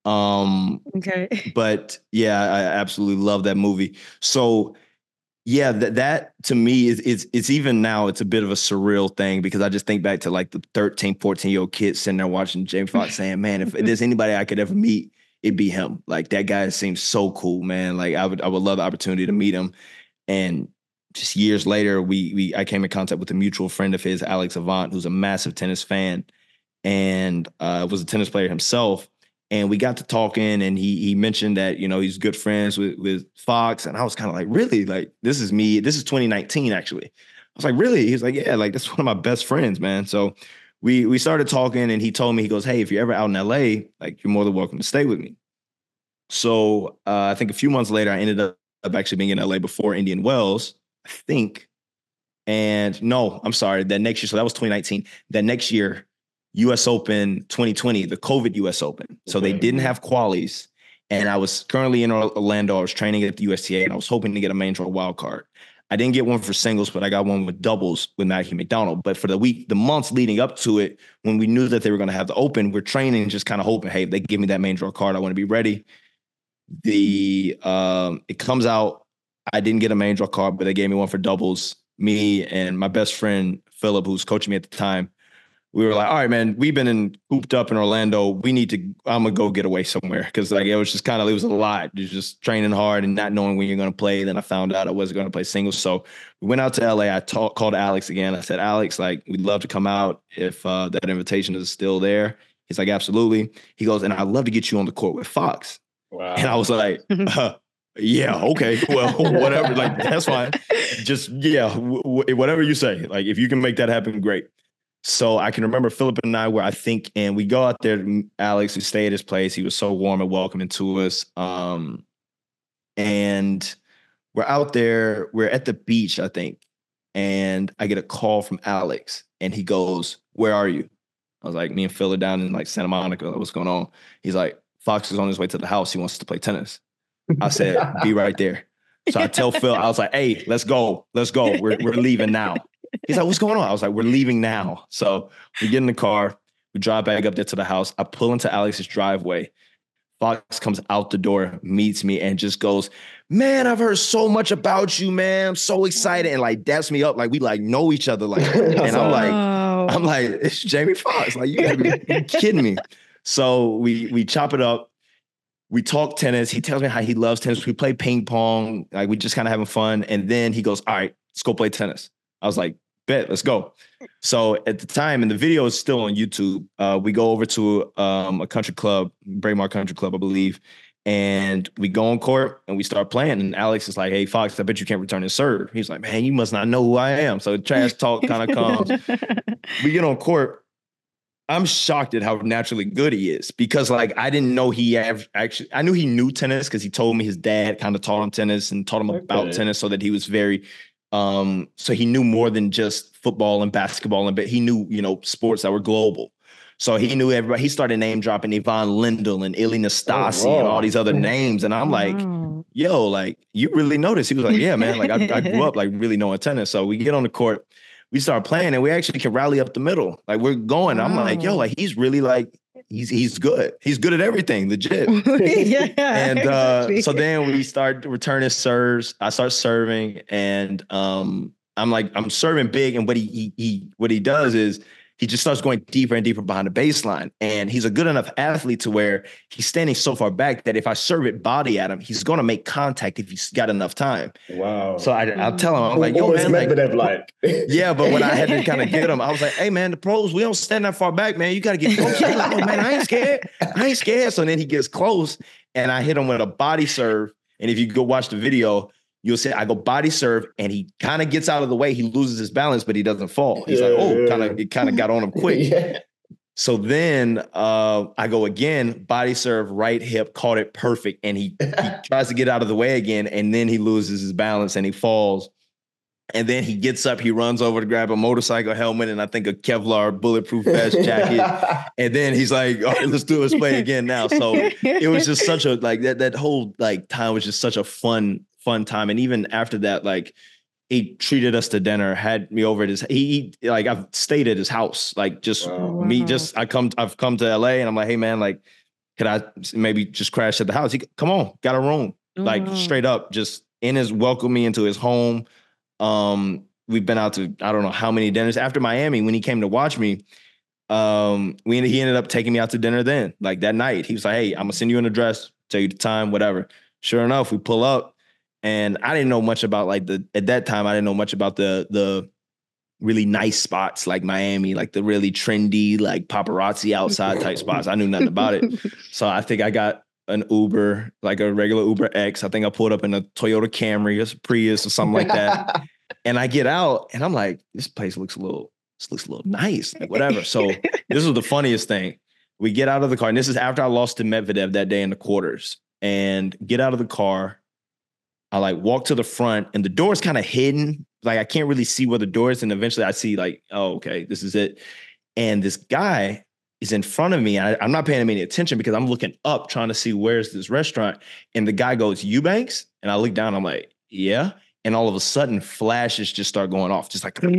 Um, Okay. but yeah, I absolutely love that movie. So yeah, that that to me is it's it's even now it's a bit of a surreal thing because I just think back to like the thirteen, fourteen year old kids sitting there watching Jamie Foxx saying, man, if there's anybody I could ever meet, it'd be him. Like that guy seems so cool, man. Like I would I would love the opportunity to meet him. And just years later, we we I came in contact with a mutual friend of his, Alex Avant, who's a massive tennis fan and uh, was a tennis player himself. And we got to talking, and he he mentioned that, you know, he's good friends with with Fox, and I was kind of like, really, like this is me. This is twenty nineteen, actually. I was like, really? He's like, yeah, like that's one of my best friends, man. So we we started talking, and he told me, he goes, hey, if you're ever out in L A, like you're more than welcome to stay with me. So uh, I think a few months later, I ended up actually being in L A before Indian Wells, I think. And no, I'm sorry, that next year. So that was twenty nineteen. That next year, U S Open twenty twenty, the COVID U S Open. So they Okay. didn't have qualies. And I was currently in Orlando. I was training at the U S T A, and I was hoping to get a main draw wild card. I didn't get one for singles, but I got one with doubles with Matthew McDonald. But for the week, the months leading up to it, when we knew that they were going to have the Open, we're training, just kind of hoping, hey, if they give me that main draw card, I want to be ready. The um, it comes out, I didn't get a main draw card, but they gave me one for doubles. Me and my best friend, Philip, who's coaching me at the time, we were like, all right, man, we've been in cooped up in Orlando. We need to, I'm gonna go get away somewhere. Cause like, it was just kind of, it was a lot. It was just training hard and not knowing when you're going to play. Then I found out I wasn't going to play singles. So we went out to L A. I talk, called Alex again. I said, Alex, like, we'd love to come out if uh, that invitation is still there. He's like, absolutely. He goes, and I'd love to get you on the court with Fox. Wow. And I was like, uh, yeah, okay, well, whatever. Like, that's fine. Just, yeah, w- w- whatever you say. Like, if you can make that happen, great. So I can remember Philip and I were, I think, and we go out there, Alex, we stay at his place. He was so warm and welcoming to us. Um, and we're out there, we're at the beach, I think. And I get a call from Alex and he goes, where are you? I was like, me and Phil are down in like Santa Monica. What's going on? He's like, Fox is on his way to the house. He wants to play tennis. I said, be right there. So I tell Phil, I was like, hey, let's go. Let's go. We're, we're leaving now. He's like, what's going on? I was like, we're leaving now. So we get in the car. We drive back up there to the house. I pull into Alex's driveway. Fox comes out the door, meets me, and just goes, man, I've heard so much about you, man. I'm so excited. And like, daps me up. Like, we like know each other. Like, and I'm like, Oh. I'm like, it's Jamie Foxx. Like, you gotta be kidding me. So we we chop it up. We talk tennis. He tells me how he loves tennis. We play ping pong. Like, we just kind of having fun. And then he goes, all right, let's go play tennis. I was like, bet, let's go. So at the time, and the video is still on YouTube, uh, we go over to um, a country club, Braemar Country Club, I believe, and we go on court and we start playing. And Alex is like, hey, Fox, I bet you can't return this serve. He's like, man, you must not know who I am. So trash talk kind of comes. We get on court. I'm shocked at how naturally good he is because, like, I didn't know he have actually, I knew he knew tennis because he told me his dad kind of taught him tennis and taught him okay. about tennis so that he was very, um, so he knew more than just football and basketball, and but he knew, you know, sports that were global. So he knew everybody. He started name dropping Yvonne Lindell and Ilie Nastase oh, wow. and all these other names. And I'm like, wow. yo, like, you really noticed? He was like, yeah, man, like, I, I grew up like really knowing tennis. So we get on the court. We start playing and we actually can rally up the middle. Like, we're going. Wow. I'm like, yo, like, he's really like, he's he's good. He's good at everything, legit. yeah, and uh, so then we start returning serves. I start serving and um, I'm like, I'm serving big. And what he, he, he what he does is he just starts going deeper and deeper behind the baseline. And he's a good enough athlete to where he's standing so far back that if I serve it body at him, he's going to make contact if he's got enough time. Wow. So I, I'll tell him, I'm like, yo, man. Medvedev like, yeah, but when I had to kind of get him, I was like, hey, man, the pros, we don't stand that far back, man. You got to get close. He's like, oh, man, I ain't scared. I ain't scared. So then he gets close and I hit him with a body serve. And if you go watch the video, you'll say I go body serve and he kind of gets out of the way. He loses his balance, but he doesn't fall. He's yeah, like, oh, kind of, it kind of got on him quick. yeah. So then uh, I go again, body serve, right hip, caught it perfect. And he, he tries to get out of the way again. And then he loses his balance and he falls. And then he gets up, he runs over to grab a motorcycle helmet and I think a Kevlar bulletproof vest jacket. And then he's like, all right, let's do it. Let's play again now. So it was just such a, like that, that whole like time was just such a fun, fun time. And even after that, like he treated us to dinner, had me over at his, he, he like I've stayed at his house, like just wow. me, just, I come, I've come to L A and I'm like, hey man, like, could I maybe just crash at the house? He come on, got a room, oh, like wow. straight up, just in his, welcome me into his home. Um, we've been out to, I don't know how many dinners after Miami, when he came to watch me, um, we, he ended up taking me out to dinner then, like that night. He was like, hey, I'm gonna send you an address, tell you the time, whatever. Sure enough, we pull up and I didn't know much about like the, at that time, I didn't know much about the, the really nice spots like Miami, like the really trendy, like paparazzi outside type spots. I knew nothing about it. So I think I got an Uber, like a regular Uber X. I think I pulled up in a Toyota Camry or Prius or something like that. And I get out and I'm like, this place looks a little, this looks a little nice, like whatever. So this was the funniest thing. We get out of the car and this is after I lost to Medvedev that day in the quarters and get out of the car. I like walk to the front and the door is kind of hidden. Like I can't really see where the door is. And eventually I see like, oh, okay, this is it. And this guy is in front of me. I, I'm not paying him any attention because I'm looking up trying to see where's this restaurant. And the guy goes, Eubanks? And I look down, I'm like, yeah. And all of a sudden flashes just start going off. Just like, uh,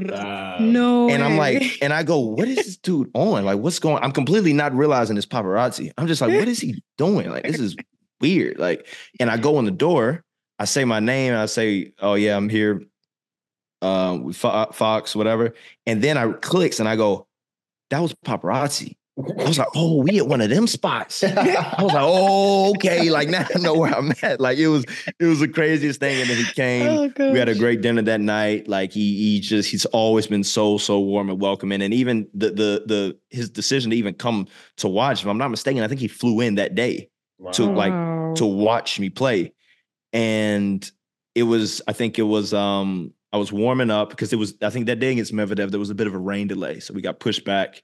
no. And way. I'm like, and I go, what is this dude on? Like, what's going on? I'm completely not realizing this paparazzi. I'm just like, what is he doing? Like, this is weird. Like, and I go in the door, I say my name, and I say, oh yeah, I'm here. Um, with Fox, whatever. And then I clicks and I go, that was paparazzi. I was like, oh, we at one of them spots. I was like, oh, okay. Like now I know where I'm at. Like it was, it was the craziest thing. And then he came. Oh, we had a great dinner that night. Like he, he just, he's always been so, so warm and welcoming. And even the, the, the, his decision to even come to watch, if I'm not mistaken, I think he flew in that day wow. to like to watch me play. And it was, I think it was, um, I was warming up because it was, I think that day against Medvedev, there was a bit of a rain delay. So we got pushed back.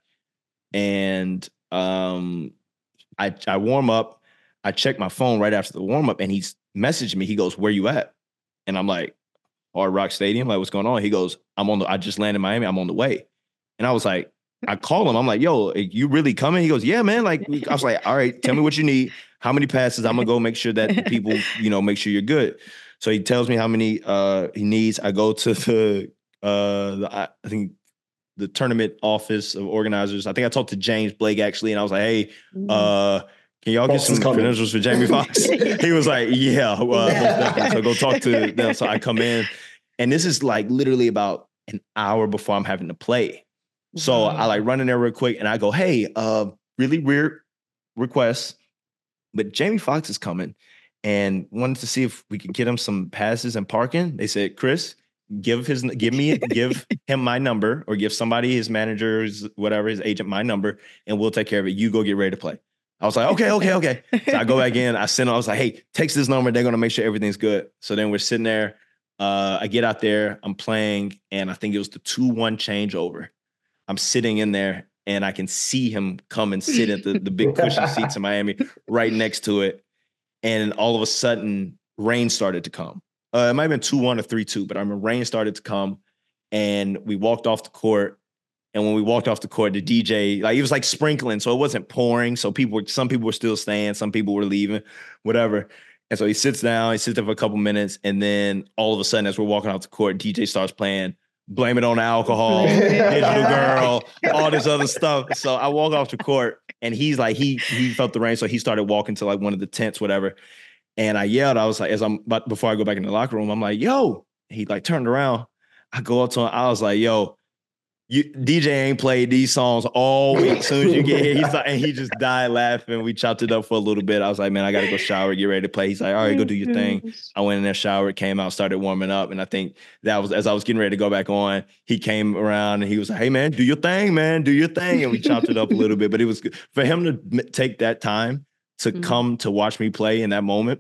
And um, I I warm up. I check my phone right after the warm up, and he's messaged me. He goes, "Where you at?" And I'm like, "Hard Rock Stadium." Like, what's going on? He goes, "I'm on the. I just landed in Miami. I'm on the way." And I was like, I call him. I'm like, "Yo, you really coming?" He goes, "Yeah, man." Like, I was like, "All right, tell me what you need. How many passes? I'm gonna go make sure that the people, you know, make sure you're good." So he tells me how many uh, he needs. I go to the uh, the I think. the tournament office of organizers. I think I talked to James Blake actually, and I was like, "Hey, uh, can y'all get some credentials for Jamie Foxx?" He was like, "Yeah, well, yeah. So go talk to them." So I come in, and this is like literally about an hour before I'm having to play. So wow. I like run in there real quick, and I go, "Hey, uh, really weird request, but Jamie Foxx is coming, and wanted to see if we could get him some passes and parking." They said, "Chris, give his, give me, give him my number, or give somebody, his manager, his whatever, his agent, my number, and we'll take care of it. You go get ready to play." I was like, okay, okay, okay. So I go back in, I send him, I was like, "Hey, text this number. They're going to make sure everything's good." So then we're sitting there. Uh, I get out there, I'm playing, and I think it was the two one changeover. I'm sitting in there, and I can see him come and sit at the, the big cushion seats in Miami right next to it. And all of a sudden, rain started to come. Uh, it might have been two one or three two, but I remember rain started to come, and we walked off the court. And when we walked off the court, the D J, like, it was like sprinkling, so it wasn't pouring. So people were, some people were still staying, some people were leaving, whatever. And so he sits down, he sits there for a couple minutes, and then all of a sudden, as we're walking off the court, D J starts playing "Blame It on the Alcohol," "Digital Girl," all this other stuff. So I walk off the court, and he's like, he he felt the rain, so he started walking to like one of the tents, whatever. And I yelled, I was like, as I'm about, before I go back in the locker room, I'm like, "Yo," he like turned around. I go up to him. I was like, "Yo, you, D J ain't played these songs all week. As soon as you get here," he's like, and he just died laughing. We chopped it up for a little bit. I was like, "Man, I got to go shower, get ready to play." He's like, "All right, go do your thing." I went in there, showered, came out, started warming up. And I think that was, as I was getting ready to go back on, he came around and he was like, "Hey man, do your thing, man, do your thing." And we chopped it up a little bit, but it was good for him to take that time to mm-hmm. come to watch me play in that moment.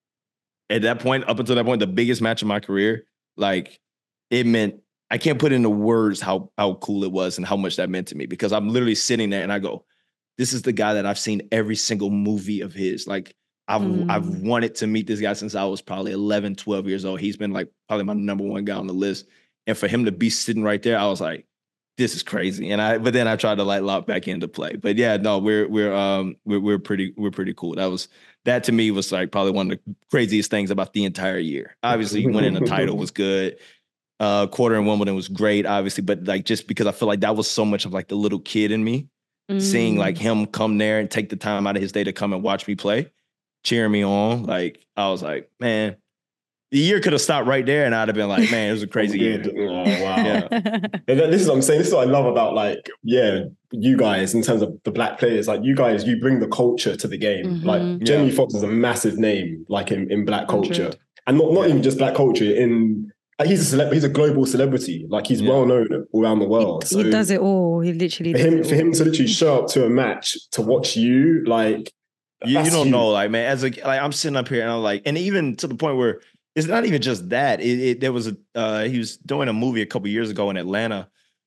At that point, up until that point, the biggest match of my career, like, it meant, I can't put into words how how cool it was and how much that meant to me, because I'm literally sitting there and I go, "This is the guy that I've seen every single movie of his. Like, I've mm. I've wanted to meet this guy since I was probably eleven, twelve years old. He's been like probably my number one guy on the list." And for him to be sitting right there, I was like, "This is crazy." And I, but then I tried to like lock back into play. But yeah, no, we're we're um we're we're pretty we're pretty cool. That was that to me was like probably one of the craziest things about the entire year. Obviously, winning a title was good. Uh, quarter in Wimbledon was great, obviously, but like, just because I feel like that was so much of like the little kid in me, mm. seeing like him come there and take the time out of his day to come and watch me play, cheering me on. Like, I was like, man, the year could have stopped right there, and I'd have been like, man, it was a crazy year. Oh, wow. Yeah. And this is what I'm saying. This is what I love about, like, yeah, you guys, in terms of the black players, like, you guys, you bring the culture to the game. Mm-hmm. Like, Jamie yeah. Foxx is a massive name, like, in, in black culture. one hundred And not, not yeah. even just black culture, in... He's a celeb- he's a global celebrity. Like, he's yeah. well known around the world. He, so he does it all. He literally for does him it for all. him to literally show up to a match to watch you, like, you, you don't huge. know, like, man, as a like I'm sitting up here and I'm like, and even to the point where it's not even just that. It, it there was a uh, he was doing a movie a couple years ago in Atlanta,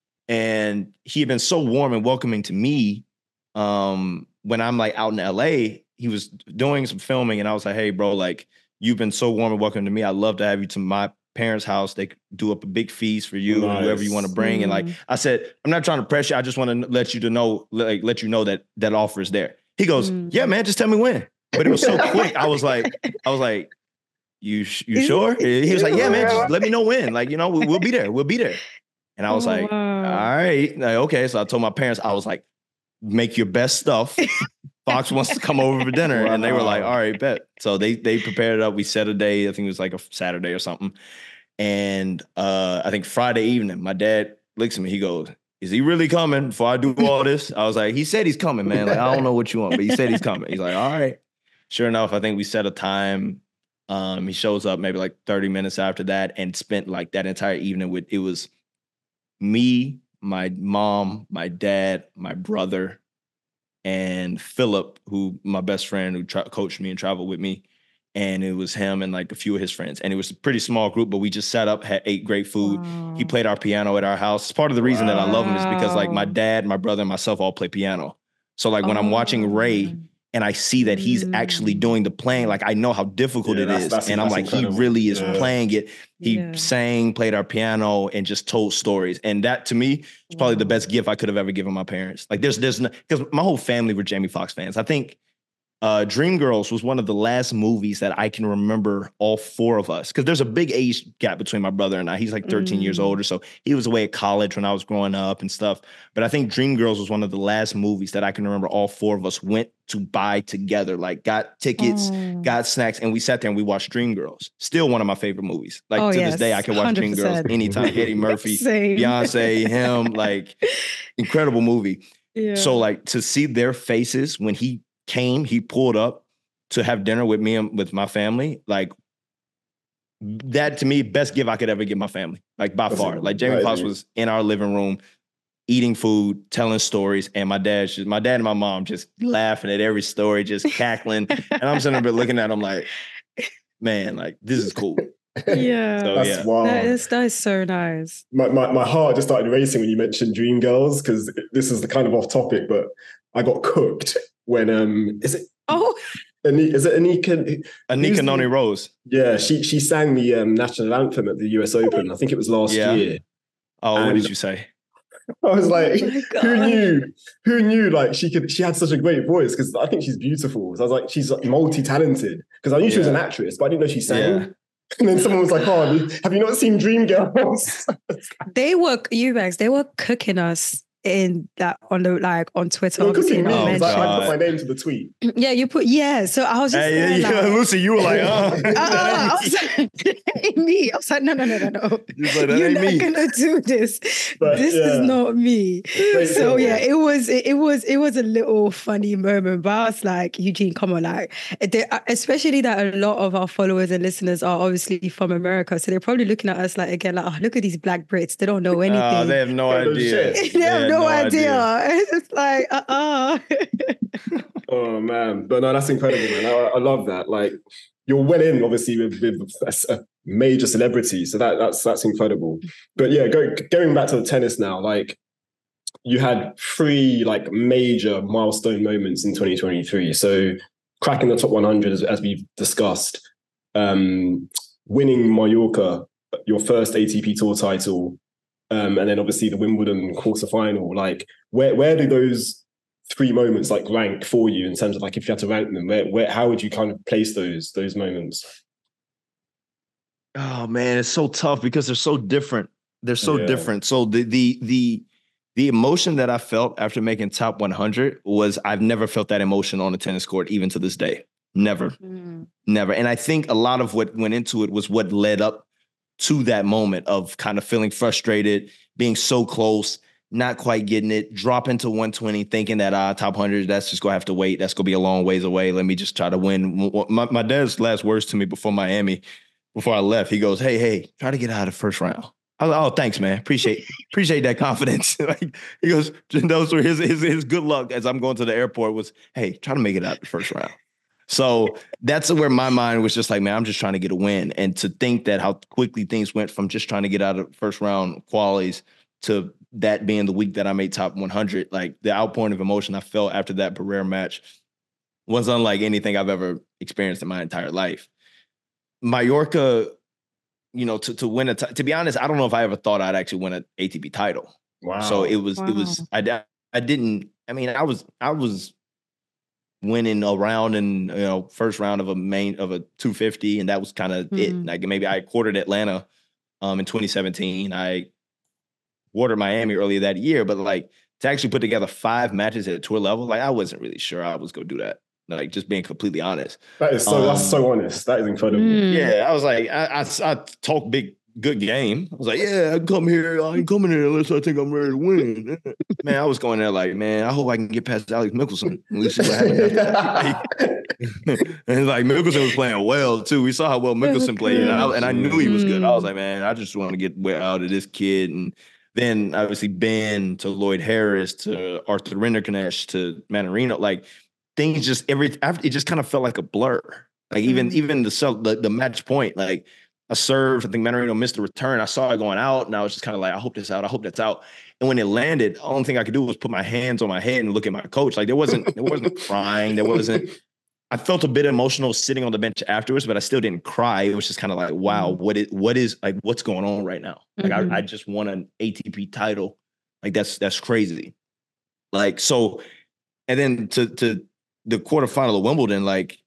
and he had been so warm and welcoming to me. Um, when I'm like out in L A, he was doing some filming, and I was like, "Hey, bro, like, you've been so warm and welcoming to me. I'd love to have you to my parents' house. They do up a big feast for you, nice. whoever you want to bring." Mm. And like I said, "I'm not trying to pressure. I just want to let you to know, like, let you know that that offer is there." He goes, mm. "Yeah, man, just tell me when." But it was so quick. I was like, I was like, "You you sure?" He was like, "Yeah, man, just let me know when. Like, you know, we'll, we'll be there. We'll be there." And I was oh, like, wow. "All right, like, okay." So I told my parents, I was like, "Make your best stuff. Fox wants to come over for dinner." Wow. And they were like, "All right, bet." So they they prepared it up. We set a day. I think it was like a Saturday or something. And uh, I think Friday evening, my dad looks at me. He goes, is he really coming before I do all this? I was like, he said he's coming, man. Like, I don't know what you want, but he said he's coming. He's like, all right. Sure enough, I think we set a time. Um, he shows up maybe like thirty minutes after that and spent like that entire evening with, it was me, my mom, my dad, my brother, and Philip, who my best friend who tra- coached me and traveled with me. And it was him and like a few of his friends. And it was a pretty small group, but we just sat up, had ate great food. Wow. He played our piano at our house. It's part of the reason wow. that I love him is because like my dad, my brother, and myself all play piano. So like when oh. I'm watching Ray and I see that he's mm. actually doing the playing, like I know how difficult yeah, it is. That's, and I'm like, incredible. He really is yeah. playing it. He yeah. sang, played our piano, and just told stories. And that to me is probably wow. the best gift I could have ever given my parents. Like there's, there's no, because my whole family were Jamie Foxx fans. I think Uh, Dreamgirls was one of the last movies that I can remember all four of us, because there's a big age gap between my brother and I. He's like thirteen mm. years older, so he was away at college when I was growing up and stuff. But I think Dreamgirls was one of the last movies that I can remember all four of us went to buy together, like got tickets, oh. got snacks, and we sat there and we watched Dreamgirls. Still one of my favorite movies. Like oh, to yes. this day, I can watch one hundred percent Dreamgirls anytime. Eddie Murphy, Beyonce, him, like incredible movie. Yeah. So like to see their faces when he came, he pulled up to have dinner with me and with my family. Like that to me, best gift I could ever give my family, like by That's far. Like Jamie Foxx was in our living room, eating food, telling stories, and my dad, just, my dad and my mom just laughing at every story, just cackling. And I'm sitting there looking at him like, man, like this is cool. Yeah, so, that's yeah. wild. That is, that is so nice. My, my my heart just started racing when you mentioned Dreamgirls, because this is the kind of off topic, but I got cooked when um is it oh Anika, is it Anika Anika Noni Rose? Yeah, she she sang the um, national anthem at the U S Open. I think it was last yeah. year. Oh, and what did you say? I was like, oh who knew? Who knew? Like she could, she had such a great voice, because I think she's beautiful. So I was like, she's like, multi-talented, because I knew yeah. she was an actress, but I didn't know she sang. Yeah. And then someone was like, "Oh, have you not seen Dreamgirls?" They were Eubanks. They were cooking us in that on the like on Twitter. You're cooking me. Oh, I put my name to the tweet. Yeah, you put yeah. So I was just hey, there, yeah, like, yeah, Lucy, you were like, oh, uh, I was like, that ain't me. I was like, no, no, no, no, no. Like, You're not me. gonna do this. But, this yeah. is not me. Great so film. yeah, it was it, it was it was a little funny moment. But I was like, Eugene, come on, like, they, especially that a lot of our followers and listeners are obviously from America, so they're probably looking at us like again, like, oh, look at these black Brits. They don't know anything. Uh, they have no idea. they, they have no, no idea. idea. It's like, uh-uh. Oh, man. But no, that's incredible, man. I, I love that. Like, you're well in, obviously, with, with a major celebrity. So that that's that's incredible. But yeah, go, going back to the tennis now, like, you had three, like, major milestone moments in twenty twenty-three. So cracking the top one hundred, as, as we've discussed, um, winning Mallorca, your first A T P Tour title, Um, and then obviously the Wimbledon quarterfinal. Like, where where do those three moments like rank for you in terms of like if you had to rank them? Where where how would you kind of place those those moments? Oh man, it's so tough because they're so different. They're so yeah. different. So the the the the emotion that I felt after making top one hundred was I've never felt that emotion on a tennis court, even to this day. Never, mm-hmm. never. And I think a lot of what went into it was what led up to that moment of kind of feeling frustrated, being so close, not quite getting it, dropping to one twenty, thinking that uh, top one hundred, that's just going to have to wait. That's going to be a long ways away. Let me just try to win. My, my dad's last words to me before Miami, before I left, he goes, hey, hey, try to get out of the first round. I was like, oh, thanks, man. Appreciate appreciate that confidence. Like, he goes, those were his, his, his good luck as I'm going to the airport was, hey, try to make it out the first round. So that's where my mind was just like, man, I'm just trying to get a win. And to think that how quickly things went from just trying to get out of first round qualies to that being the week that I made top one hundred, like the outpouring of emotion I felt after that Barrera match was unlike anything I've ever experienced in my entire life. Mallorca, you know, to, to win a, t- to be honest, I don't know if I ever thought I'd actually win an A T P title. Wow. So it was, wow. it was, I, I didn't, I mean, I was, I was, winning a round in, you know, first round of a main of a two fifty. And that was kind of mm. it. Like maybe I quartered Atlanta um, in twenty seventeen. I quartered Miami earlier that year, but like to actually put together five matches at tour level, like I wasn't really sure I was going to do that. Like just being completely honest. That is so, um, that's so honest. That is incredible. Mm. Yeah. I was like, I, I, I talk big good game. I was like, yeah, I come here. I ain't coming here unless I think I'm ready to win. Man, I was going there like, man, I hope I can get past Alex Mickelson. And we see what happens after. And like Mickelson was playing well too. We saw how well Mickelson played, and I, and I knew he was good. I was like, man, I just want to get out of this kid. And then obviously Ben to Lloyd Harris to Arthur Rinderknecht to Mannarino, like things just every it just kind of felt like a blur. Like even mm-hmm. even the, the the match point, like I served, I think Mannarino missed the return. I saw it going out, and I was just kind of like, I hope this out. I hope that's out. And when it landed, the only thing I could do was put my hands on my head and look at my coach. Like there wasn't there wasn't crying. There wasn't. I felt a bit emotional sitting on the bench afterwards, but I still didn't cry. It was just kind of like, wow, what is what is like what's going on right now? Like mm-hmm. I, I just won an A T P title. Like that's that's crazy. Like so, and then to to the quarterfinal of Wimbledon, like.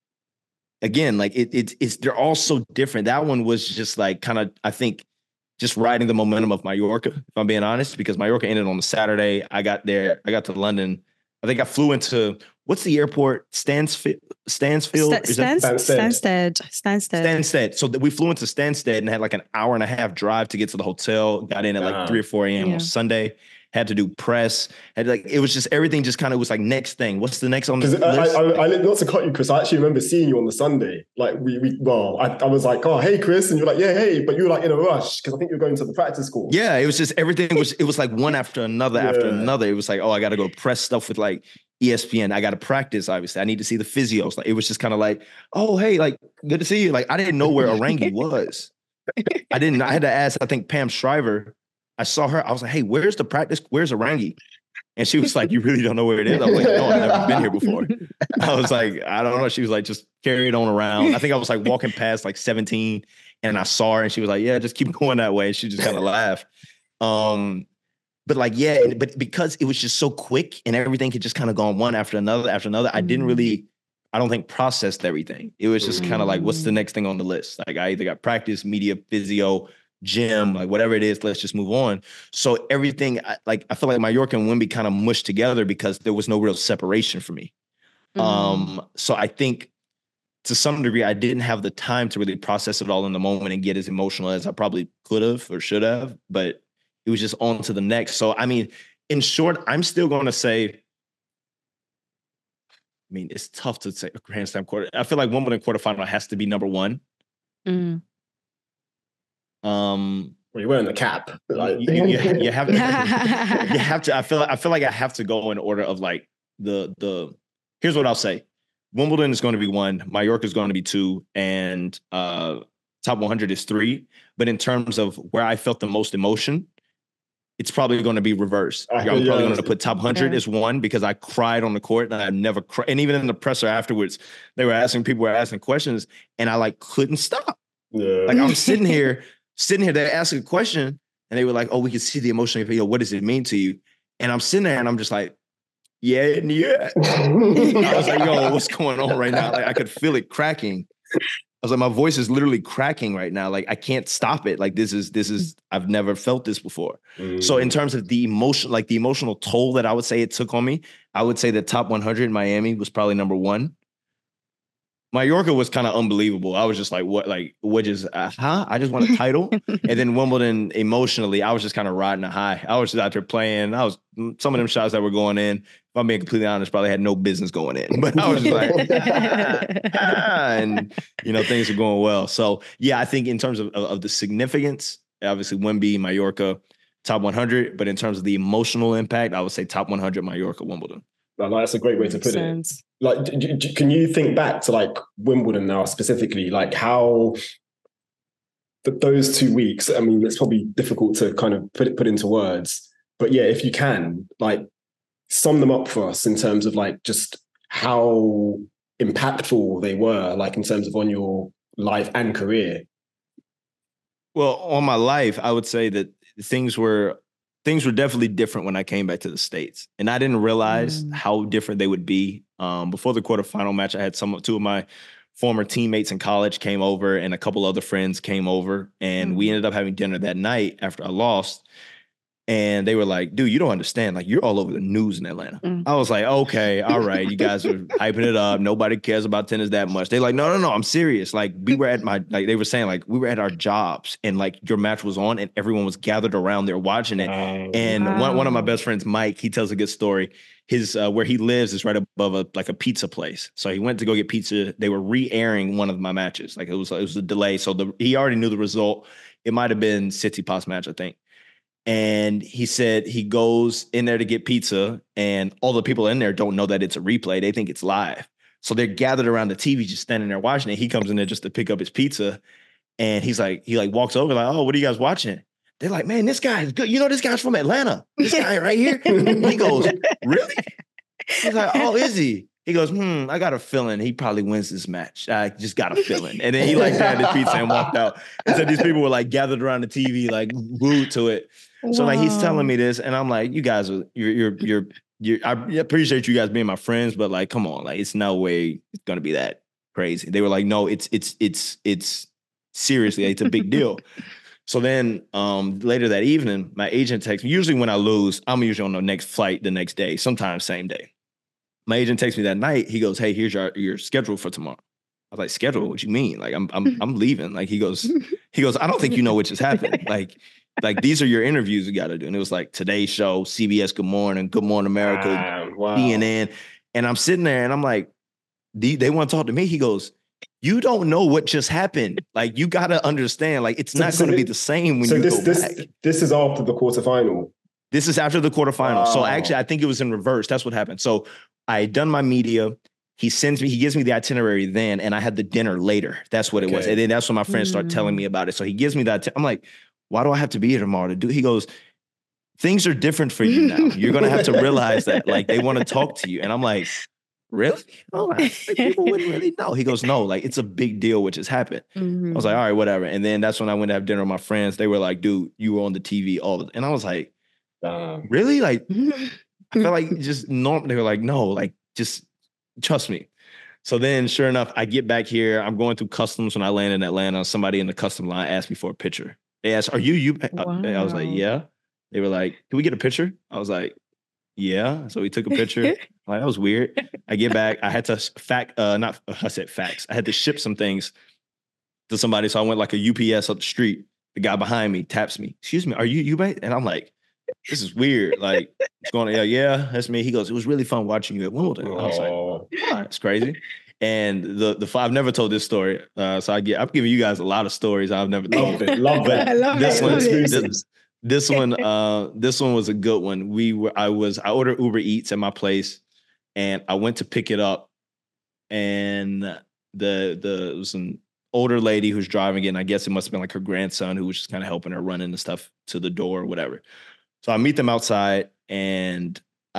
Again, like it, it, it's they're all so different. That one was just like kind of, I think, just riding the momentum of Mallorca, if I'm being honest, because Mallorca ended on the Saturday. I got there, I got to London. I think I flew into, what's the airport? Stansfield? Stansfield? St- Stansted. Stansted. Stansted. Stansted. So we flew into Stansted and had like an hour and a half drive to get to the hotel. Got in at like uh-huh. three or four a.m. yeah. on Sunday. Had to do press. Had like it was just everything. Just kind of was like next thing. What's the next on the list? I, I, I, not to cut you, Chris. I actually remember seeing you on the Sunday. Like we, we well, I, I was like, oh, hey, Chris, and you're like, yeah, hey, but you were like in a rush because I think you're going to the practice course. Yeah, it was just everything was. It was like one after another yeah. after another. It was like, oh, I got to go press stuff with like E S P N. I got to practice. Obviously, I need to see the physios. Like it was just kind of like, oh, hey, like good to see you. Like I didn't know where Arangi was. I didn't. I had to ask. I think Pam Shriver. I saw her. I was like, hey, where's the practice? Where's Arangi? And she was like, you really don't know where it is? I was like, no, I've never been here before. I was like, I don't know. She was like, just carry it on around. I think I was like walking past like seventeen and I saw her and she was like, yeah, just keep going that way. And she just kind of laughed. Um, but like, yeah, but because it was just so quick and everything had just kind of gone one after another after another, I didn't really, I don't think processed everything. It was just kind of like, what's the next thing on the list? Like I either got practice, media, physio, gym, like whatever it is, let's just move on. So everything, like I feel like Mallorca and Wimby kind of mushed together because there was no real separation for me. Mm-hmm. Um, so I think to some degree, I didn't have the time to really process it all in the moment and get as emotional as I probably could have or should have, but it was just on to the next. So, I mean, in short, I'm still going to say, I mean, it's tough to say a Grand Slam quarter. I feel like Wimbledon quarterfinal has to be number one. Mm-hmm. Um, well, you're wearing the cap. Like, you, you, you have to. You have to. I feel. I feel like I have to go in order of like the the. Here's what I'll say: Wimbledon is going to be one, Mallorca is going to be two, and uh, top one hundred is three. But in terms of where I felt the most emotion, it's probably going to be reversed. I'm probably yeah. going to put top one hundred yeah. as one because I cried on the court and I never cried. And even in the presser afterwards, they were asking people were asking questions, and I like couldn't stop. Yeah. Like I'm sitting here. Sitting here, they asked a question and they were like, oh, we can see the emotion. Yo, what does it mean to you? And I'm sitting there and I'm just like, yeah, and yeah. I was like, yo, what's going on right now? Like I could feel it cracking. I was like, my voice is literally cracking right now. Like I can't stop it. Like this is, this is, I've never felt this before. Mm. So in terms of the emotion, like the emotional toll that I would say it took on me, I would say the top one hundred in Miami was probably number one. Mallorca was kind of unbelievable. I was just like, what, like, what is, uh, huh? I just won a title. And then Wimbledon, emotionally, I was just kind of riding a high. I was just out there playing. I was, some of them shots that were going in, if I'm being completely honest, probably had no business going in. But I was just like, ah, ah, and, you know, things are going well. So, yeah, I think in terms of, of, of the significance, obviously Wimby, Mallorca, top one hundred. But in terms of the emotional impact, I would say top one hundred, Mallorca, Wimbledon. No, that's a great way to put it. Like, d- d- can you think back to like Wimbledon now specifically, like how th- those two weeks? I mean, it's probably difficult to kind of put it put into words, but yeah, if you can, like, sum them up for us in terms of like just how impactful they were, like in terms of on your life and career. Well, on my life, I would say that things were. Things were definitely different when I came back to the States. And I didn't realize mm. how different they would be. Um, before the quarterfinal match, I had some two of my former teammates in college came over and a couple other friends came over. And mm. we ended up having dinner that night after I lost. And they were like, dude, you don't understand. Like, you're all over the news in Atlanta. Mm. I was like, okay, all right, you guys are hyping it up. Nobody cares about tennis that much. They're like, no, no, no, I'm serious. Like we were at my, like they were saying, like we were at our jobs and like your match was on and everyone was gathered around there watching it. Wow. And Wow. one, one of my best friends, Mike, he tells a good story. His uh, where he lives is right above a like a pizza place. So he went to go get pizza. They were re-airing one of my matches. Like it was it was a delay. So the he already knew the result. It might have been Tsitsipas match, I think. And he said he goes in there to get pizza, and all the people in there don't know that it's a replay. They think it's live. So they're gathered around the T V, just standing there watching it. He comes in there just to pick up his pizza, and he's like, he like walks over, like, oh, what are you guys watching? They're like, man, this guy is good. You know, this guy's from Atlanta. This guy right here. He goes, really? He's like, oh, is he? He goes, hmm, I got a feeling he probably wins this match. I just got a feeling. And then he like grabbed his pizza and walked out. And so these people were like gathered around the T V, like glued to it. So like he's telling me this, and I'm like, you guys are you're you're you're you're I appreciate you guys being my friends, but like, come on, like it's no way it's gonna be that crazy. They were like, no, it's it's it's it's seriously, it's a big deal. So then um, later that evening, my agent texts me. Usually when I lose, I'm usually on the next flight the next day, sometimes same day. My agent texts me that night. He goes, hey, here's your, your schedule for tomorrow. I was like, schedule? What you mean? Like, I'm I'm I'm leaving. Like, he goes, he goes, I don't think you know what just happened. Like, like these are your interviews you got to do. And it was like Today Show, C B S Good Morning, Good Morning America, Wow, wow. C N N. And I'm sitting there and I'm like, they, they want to talk to me. He goes, you don't know what just happened. Like, you got to understand, like, it's So- not so going to be thi- the same when So you this go this back. this is after the quarterfinal. This is after the quarterfinals. So Wow. actually, I think it was in reverse. That's what happened. So I had done my media. He sends me, he gives me the itinerary then, and I had the dinner later. That's what it was. Okay. And then that's when my friends start telling me about it. So he gives me that. I'm like, why do I have to be here tomorrow to do? He goes, things are different for you now. You're going to have to realize that. Like, they want to talk to you. And I'm like, really? Oh, like, people wouldn't really know. He goes, no, like, it's a big deal what just happened. I was like, all right, whatever. And then that's when I went to have dinner with my friends. They were like, dude, you were on the T V all the And I was like, Damn. really? Like, I felt like just normal. They were like, no, like, just trust me. So then, sure enough, I get back here. I'm going through customs when I land in Atlanta. Somebody in the custom line asked me for a picture. They asked, are you you? Wow. I was like, yeah. They were like, can we get a picture? I was like, yeah. So we took a picture. Like, that was weird. I get back. I had to fact, uh, not, I said fax. I had to ship some things to somebody. So I went like a U P S up the street. The guy behind me taps me. Excuse me, are you Eubank? And I'm like, this is weird. Like, it's going, yeah, yeah, that's me. He goes, it was really fun watching you at Wimbledon. I was like, Oh. oh, it's crazy. And the the I've never told this story, uh, so I get I'm giving you guys a lot of stories I've never told. Love it. Love But I love this it. one, Love it. this, this one, uh, this one was a good one. We were, I was, I ordered Uber Eats at my place, and I went to pick it up, and the the it was an older lady who's driving it, and I guess it must have been like her grandson who was just kind of helping her running the stuff to the door or whatever. So I meet them outside, and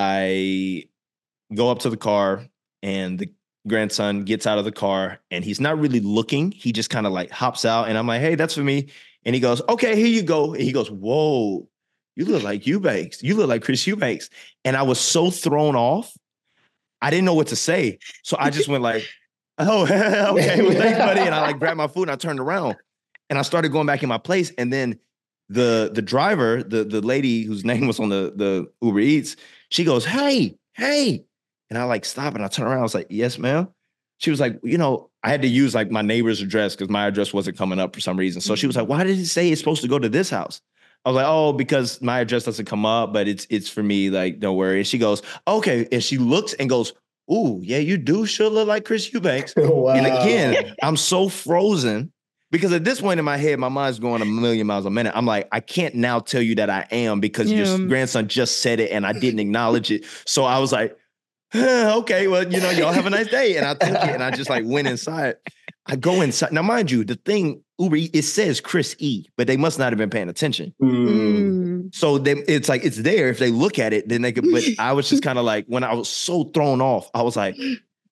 I go up to the car, and the grandson gets out of the car, and he's not really looking. He just kind of like hops out, and I'm like, hey, that's for me. And he goes, okay, here you go. And he goes, whoa, you look like Eubanks. You look like Chris Eubanks. And I was so thrown off, I didn't know what to say. So I just went like, oh, okay, well, thanks, buddy. And I like grabbed my food and I turned around, and I started going back in my place. And then the the driver, the the lady whose name was on the, the Uber Eats, she goes, hey, hey. And I like stop and I turn around. I was like, yes, ma'am. She was like, you know, I had to use like my neighbor's address because my address wasn't coming up for some reason. So she was like, why did it say it's supposed to go to this house? I was like, oh, because my address doesn't come up, but it's it's for me. Like, don't worry. And she goes, okay. And she looks and goes, ooh, yeah, you do sure look like Chris Eubanks. Wow. And again, I'm so frozen because at this point in my head, my mind's going a million miles a minute. I'm like, I can't now tell you that I am because Yeah. your grandson just said it and I didn't acknowledge it. So I was like, okay, well, you know, y'all have a nice day. And I took it and I just like went inside. I go inside. Now, mind you, the thing, Uber, it says Chris E, but they must not have been paying attention. Mm. Mm. So they, it's like, it's there. If they look at it, then they could, but I was just kind of like, when I was so thrown off, I was like,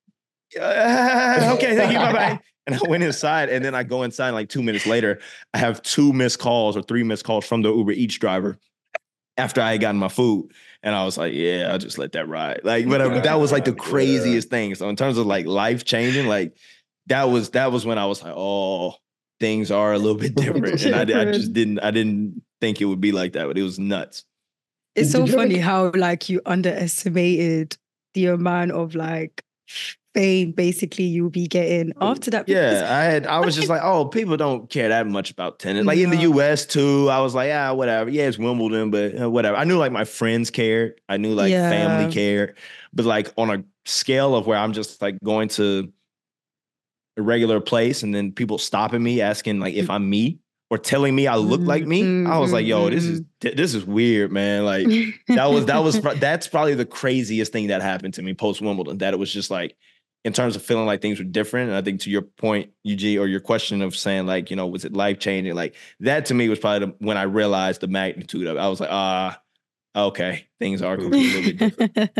uh, okay, thank you, bye-bye. And I went inside, and then I go inside, like two minutes later, I have two missed calls or three missed calls from the Uber Eats driver after I had gotten my food. And I was like, yeah, I'll just let that ride. Like, whatever. That was like the craziest thing. So in terms of like life changing, like that was, that was when I was like, oh, things are a little bit different. And I, I just didn't, I didn't think it would be like that, but it was nuts. It's Did so you ever funny get- how like you underestimated the amount of like fame basically you'll be getting after that. Yeah, I had. I was just like, oh, people don't care that much about tennis. Like in the No. U S too, I was like, ah, whatever. Yeah, it's Wimbledon, but uh, whatever. I knew like my friends cared. I knew like Yeah. family cared. But like on a scale of where I'm just like going to a regular place and then people stopping me asking like if I'm me or telling me I look like me, Mm, I was like, mm, yo, mm, this is this is weird, man. Like mm. that was that was that's probably the craziest thing that happened to me post Wimbledon. That it was just like in terms of feeling like things were different. And I think to your point, U G, or your question of saying like, you know, was it life changing? Like that to me was probably the, when I realized the magnitude of it. I was like, ah, okay, things are completely different.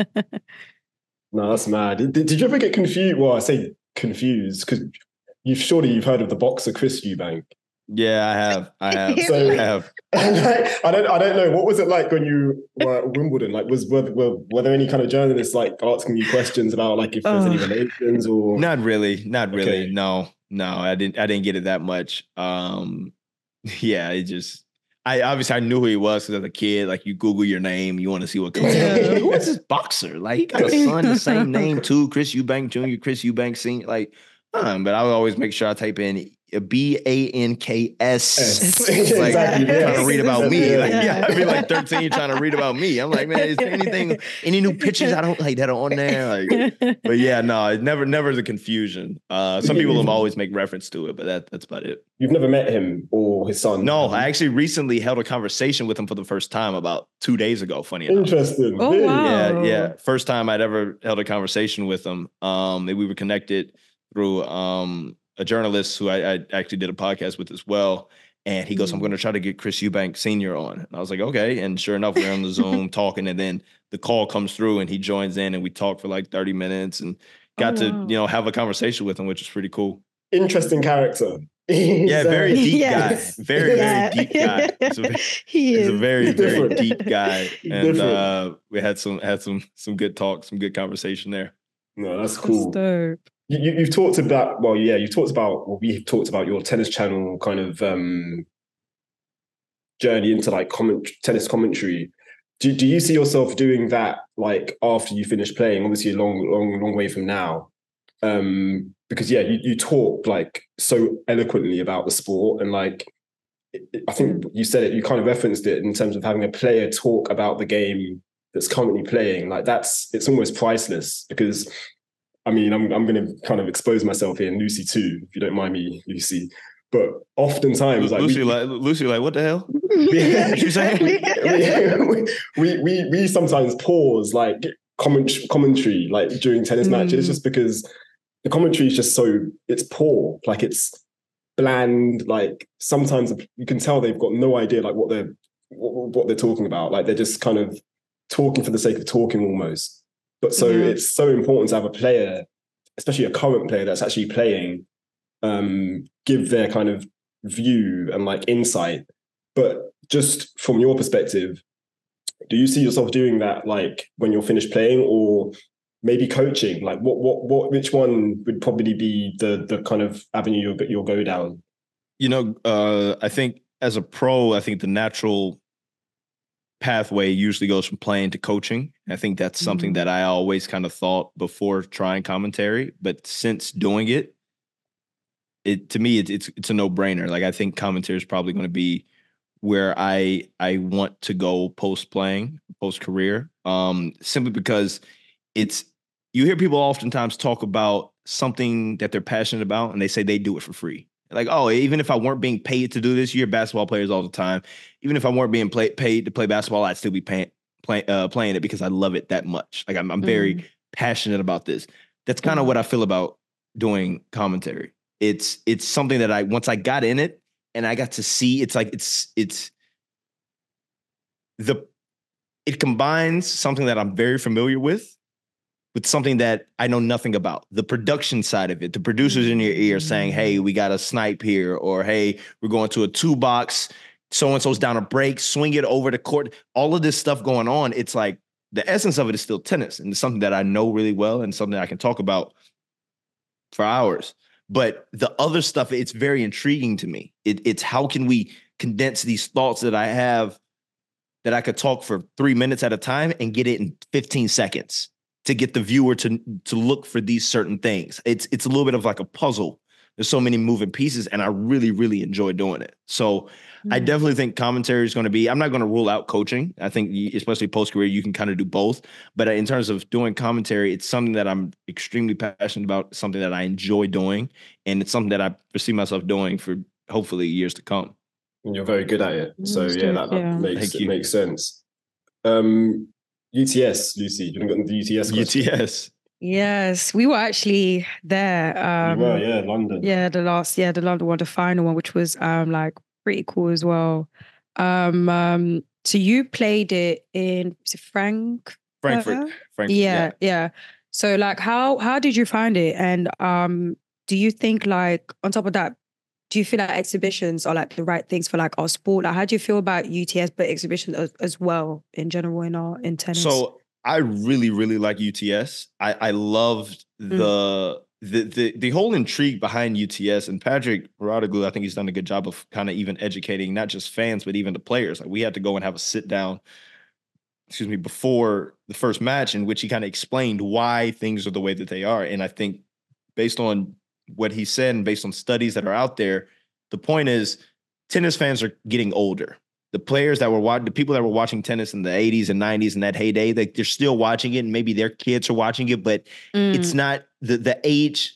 No, that's mad. Did, did you ever get confused? Well, I say confused because you've surely you've heard of the boxer Chris Eubank. Yeah, I have. I have. So I have. I don't. I don't know. What was it like when you were at Wimbledon? Like, was were, were were there any kind of journalists like asking you questions about like if there's any Oh. relations or? Not really. Not really. Okay. No. No, I didn't. I didn't get it that much. Um, yeah, it just. I obviously I knew who he was because as a kid, like you Google your name, you want to see what comes Yeah. up. Who is this boxer? Like he got a son, the same name too, Chris Eubank Junior, Chris Eubank Senior. Like, um, but I would always make sure I type in B A N K S. Yes. Like Exactly, trying yes. to read about me. Like, Yeah. yeah, I'd be like thirteen trying to read about me. I'm like, man, is there anything, any new pictures I don't like that are on there? Like, but yeah, no, it never, never the confusion. Uh, some people have always make reference to it, but that that's about it. You've never met him or his son? No, have you? I actually recently held a conversation with him for the first time about two days ago. Funny enough. Interesting. Oh, Really? wow. Yeah, yeah. First time I'd ever held a conversation with him. Um, we were connected through um a journalist who I, I actually did a podcast with as well. And he goes, I'm going to try to get Chris Eubank Senior on. And I was like, okay. And sure enough, we're on the Zoom talking. And then the call comes through and he joins in and we talk for like thirty minutes and got Oh, to, wow. you know, have a conversation with him, which is pretty cool. Interesting character. Yeah, very deep Yes. guy. Very, Yeah. very deep guy. He's a, He he's is. a very, very Different. deep guy. And Different. uh, we had some had some some good talk, some good conversation there. No, that's That's cool. dope. You, you, you've talked about, well, yeah, you've talked about, well, we've talked about your tennis channel kind of um, journey into like comment, tennis commentary. Do, do you see yourself doing that like after you finish playing? Obviously, a long, long, long way from now. Um, because yeah, you, you talk like so eloquently about the sport, and like I think you said it, you kind of referenced it in terms of having a player talk about the game that's currently playing. Like that's it's almost priceless because. I mean, I'm I'm going to kind of expose myself here, and Lucy too, if you don't mind me, Lucy. But oftentimes, like Lucy, we, like Lucy, like what the hell? Yeah. What you saying? we, we we we sometimes pause like comment, commentary like during tennis Mm. matches just because the commentary is just so it's poor, like it's bland. Like sometimes you can tell they've got no idea like what they're what, what they're talking about. Like they're just kind of talking for the sake of talking almost. But so Yeah. it's so important to have a player, especially a current player that's actually playing, um, give their kind of view and like insight. But just from your perspective, do you see yourself doing that like when you're finished playing, or maybe coaching? Like what what what which one would probably be the the kind of avenue you'll you'll go down? You know, uh, I think as a pro, I think the natural pathway usually goes from playing to coaching. I think that's something Mhm. that I always kind of thought before trying commentary, but since doing it, it to me it, it's it's a no brainer. Like I think commentary is probably going to be where I I want to go post playing, post career, um, simply because it's you hear people oftentimes talk about something that they're passionate about, and they say they do it for free. Like, oh, even if I weren't being paid to do this, you hear basketball players all the time. Even if I weren't being play, paid to play basketball, I'd still be paying, play, uh, playing it because I love it that much. Like I'm, I'm very Mm. passionate about this. That's kind of Mhm. what I feel about doing commentary. It's it's something that I once I got in it and I got to see. It's like it's it's the it combines something that I'm very familiar with with something that I know nothing about. The production side of it, the producers in your ear saying, hey, we got a snipe here, or hey, we're going to a two box, so-and-so's down a break, swing it over the court. All of this stuff going on. It's like the essence of it is still tennis. And it's something that I know really well and something I can talk about for hours. But the other stuff, it's very intriguing to me. It, it's how can we condense these thoughts that I have that I could talk for three minutes at a time and get it in fifteen seconds. to get the viewer to to look for these certain things. It's it's a little bit of like a puzzle. There's so many moving pieces, and I really, really enjoy doing it. So mm. I definitely think commentary is going to be, I'm not going to rule out coaching. I think especially post-career, you can kind of do both. But in terms of doing commentary, it's something that I'm extremely passionate about, something that I enjoy doing, and it's something that I foresee myself doing for hopefully years to come. And you're very good at it. So That's yeah, good, that, that yeah. makes it makes sense. Um, U T S, Lucy, do you want to go the U T S question? U T S. Yes, we were actually there. Um, you were, yeah, London. Yeah, the last, yeah, the London one, the final one, which was um like pretty cool as well. Um, um so you played it in was it Frank? Frankfurt. Frankfurt. Yeah, yeah, yeah. So like, how how did you find it? And um, do you think like on top of that, do you feel like exhibitions are like the right things for like our sport? Like, how do you feel about U T S, but exhibitions as, as well in general in our in tennis? So I really, really like U T S. I, I loved the, mm. the the the whole intrigue behind U T S, and Patrick Rodaglu, I think he's done a good job of kind of even educating not just fans, but even the players. Like we had to go and have a sit down, excuse me, before the first match in which he kind of explained why things are the way that they are. And I think based on what he said and based on studies that are out there, the point is tennis fans are getting older. The players that were watching, the people that were watching tennis in the eighties and nineties and that heyday, they, they're still watching it, and maybe their kids are watching it, but mm. it's not the the age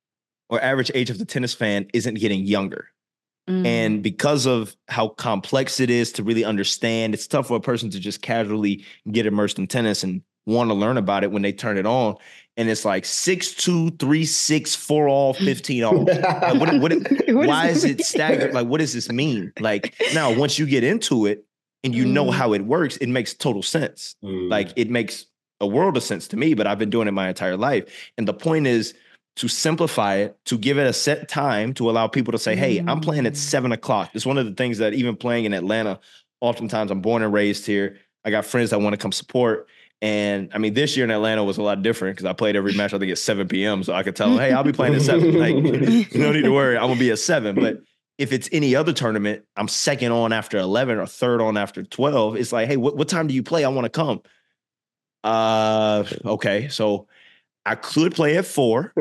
or average age of the tennis fan isn't getting younger. Mm. And because of how complex it is to really understand, it's tough for a person to just casually get immersed in tennis and want to learn about it when they turn it on. And it's like six, two, three, six, four all, fifteen all. Like what, what, what why is it staggered? Like, what does this mean? Like now, once you get into it and you mm. know how it works, it makes total sense. Mm. Like it makes a world of sense to me, but I've been doing it my entire life. And the point is to simplify it, to give it a set time to allow people to say, hey, I'm playing at seven o'clock. It's one of the things that even playing in Atlanta, oftentimes I'm born and raised here. I got friends that want to come support. And I mean, this year in Atlanta was a lot different because I played every match, I think, at seven p.m. So I could tell them, hey, I'll be playing at seven. Like, no need to worry. I'm going to be at seven. But if it's any other tournament, I'm second on after eleven or third on after twelve. It's like, hey, what, what time do you play? I want to come. Uh, okay. So I could play at four.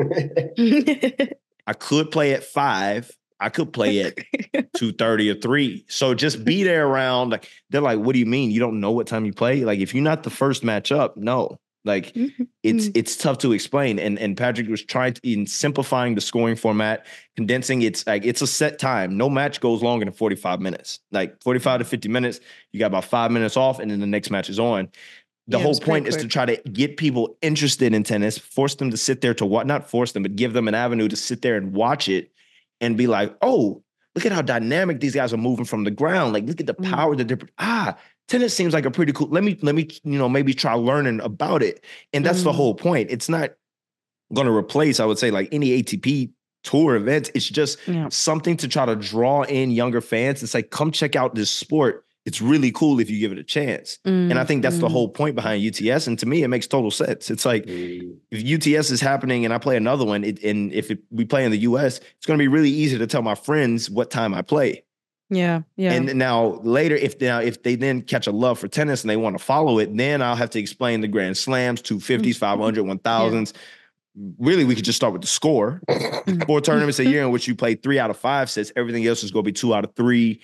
I could play at five. I could play at two thirty or three. So just be there around. Like they're like, what do you mean? You don't know what time you play? Like if you're not the first match up, no. Like it's it's tough to explain. And and Patrick was trying to in simplifying the scoring format, condensing. It's like it's a set time. No match goes longer than forty-five minutes. Like forty-five to fifty minutes. You got about five minutes off, and then the next match is on. The yeah, whole point is quick. to try to get people interested in tennis, force them to sit there to watch, not force them, but give them an avenue to sit there and watch it and be like, oh, look at how dynamic these guys are moving from the ground. Like, look at the power mm. that they're, ah, tennis seems like a pretty cool, let me, let me, you know, maybe try learning about it. And that's mm. the whole point. It's not going to replace, I would say, like any A T P tour events. It's just yeah. something to try to draw in younger fans and say, come check out this sport. It's really cool if you give it a chance. Mm, and I think that's mm. the whole point behind U T S. And to me, it makes total sense. It's like mm. if U T S is happening and I play another one, it, and if it, we play in the U S, it's going to be really easy to tell my friends what time I play. Yeah. Yeah. And now later, if now if they then catch a love for tennis and they want to follow it, then I'll have to explain the Grand Slams, two fifties, five hundred, one thousands. Yeah. Really, we could just start with the score. Four tournaments a year in which you play three out of five sets. Everything else is going to be two out of three.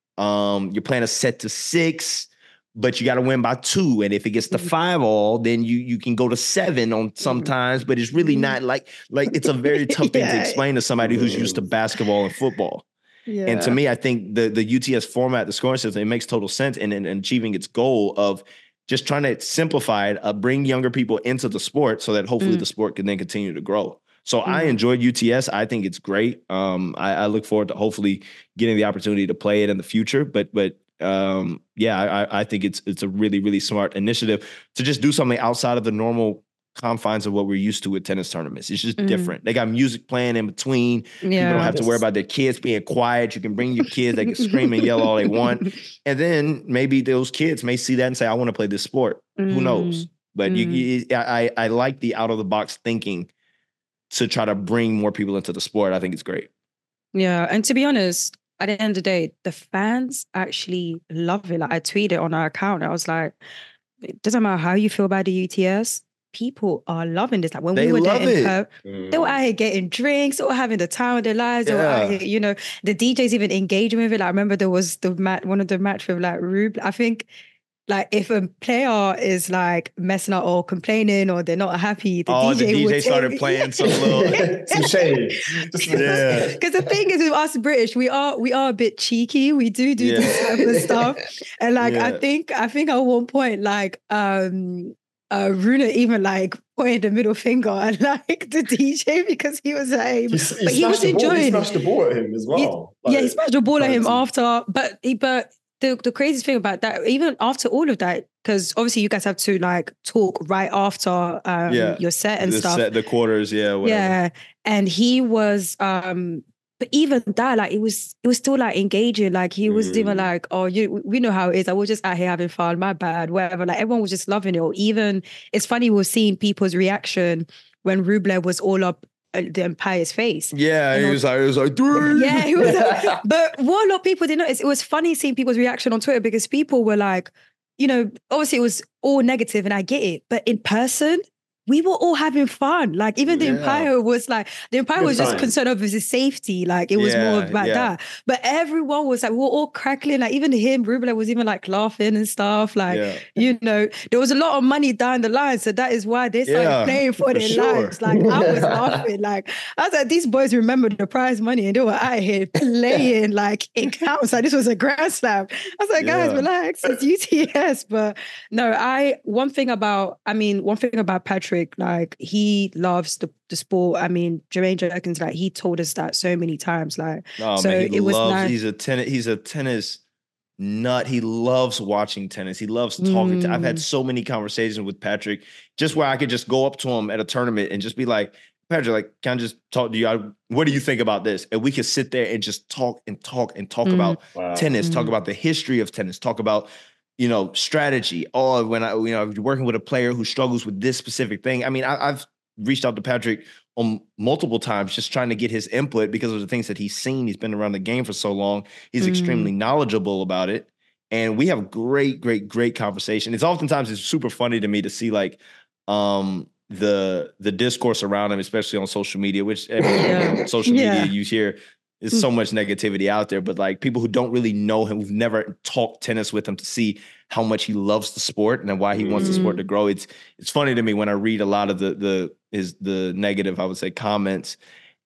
Um, you're playing a set to six, but you got to win by two. And if it gets to five all, then you you can go to seven on sometimes, but it's really not like, like it's a very tough thing yeah. to explain to somebody who's used to basketball and football. Yeah. And to me, I think the, the U T S format, the scoring system, it makes total sense in, in, in achieving its goal of just trying to simplify it, uh, bring younger people into the sport so that hopefully mm. the sport can then continue to grow. So mm-hmm. I enjoyed U T S. I think it's great. Um, I, I look forward to hopefully getting the opportunity to play it in the future. But but um, yeah, I, I think it's it's a really, really smart initiative to just do something outside of the normal confines of what we're used to with tennis tournaments. It's just mm-hmm. different. They got music playing in between. Yeah, people don't have to worry about their kids being quiet. You can bring your kids. They can scream and yell all they want. And then maybe those kids may see that and say, I want to play this sport. Mm-hmm. Who knows? But mm-hmm. you, you, I, I like the out of the box thinking to try to bring more people into the sport. I think it's great. Yeah. And to be honest, at the end of the day, the fans actually love it. Like I tweeted on our account. I was like, it doesn't matter how you feel about the U T S. people are loving this. Like when They we were love there in it. Perth, Mm. they were out here getting drinks, they were having the time of their lives. They were out Yeah. here, you know, the D Js even engaging with it. Like I remember there was the mat, one of the match with like Rube. I think like if a player is like messing up or complaining or they're not happy, the Oh, D J the D J would started take, playing some little. Some shade. Just Yeah. Because the thing is with us British, we are we are a bit cheeky. We do do Yeah. this type of stuff, and like Yeah. I think I think at one point like um uh Runa even like pointed the middle finger at like the D J because he was like, He, he but he was smashed the ball. He enjoying smashed the ball at him as well. yeah, he Like, smashed the ball at him trying to- after, but he but the, the craziest thing about that, even after all of that, because obviously you guys have to like talk right after um, Yeah. your set and the stuff. set, the quarters, yeah, whatever. Yeah, and he was, um, but even that, like it was, it was still like engaging. Like he was Mm. even like, oh, you, we know how it is. I was just out here having fun. My bad, whatever. Like everyone was just loving it. Or even it's funny we were seeing people's reaction when Rublev was all up uh, the umpire's face. Yeah, You he know- was like, it was like, three. Yeah, he was. But what a lot of people didn't notice, it was funny seeing people's reaction on Twitter because people were like, you know, obviously it was all negative and I get it, but in person, we were all having fun. Like even the Yeah. Empire was like, the Empire Good was just time. concerned over his safety. Like it was more Yeah, about yeah. that. But everyone was like, we were all crackling. Like even him, Rublev was even like laughing and stuff. Like, Yeah. you know, there was a lot of money down the line. So that is why they started Yeah, playing for, for their sure. lives. Like I was laughing. Like I was like, these boys remember the prize money and they were out here playing like it counts. Like this was a grand slam. I was like, guys, Yeah. relax. It's U T S. But no, I, one thing about, I mean, one thing about Patrick, like he loves the, the sport. I mean, Jermaine Jerkins, like he told us that so many times. Like, Oh so man, he it was loves. nice. He's a tennis. He's a tennis nut. He loves watching tennis. He loves talking. To, I've had Mm. so many conversations with Patrick, just where I could just go up to him at a tournament and just be like, Patrick, like, can I just talk to you? I, what do you think about this? And we could sit there and just talk and talk and talk Mm. about Wow. tennis, talk Mm. about the history of tennis, talk about, you know, strategy. Or when I, you know, if you're working with a player who struggles with this specific thing. I mean, I, I've reached out to Patrick on multiple times, just trying to get his input because of the things that he's seen. He's been around the game for so long. He's Mm. extremely knowledgeable about it. And we have great, great, great conversation. It's oftentimes it's super funny to me to see like um the the discourse around him, especially on social media, which I mean, Yeah. social media Yeah. you hear there's so much negativity out there, but like people who don't really know him, who've never talked tennis with him to see how much he loves the sport and why he wants the sport Mm. to grow. It's it's funny to me when I read a lot of the the is the negative, I would say, comments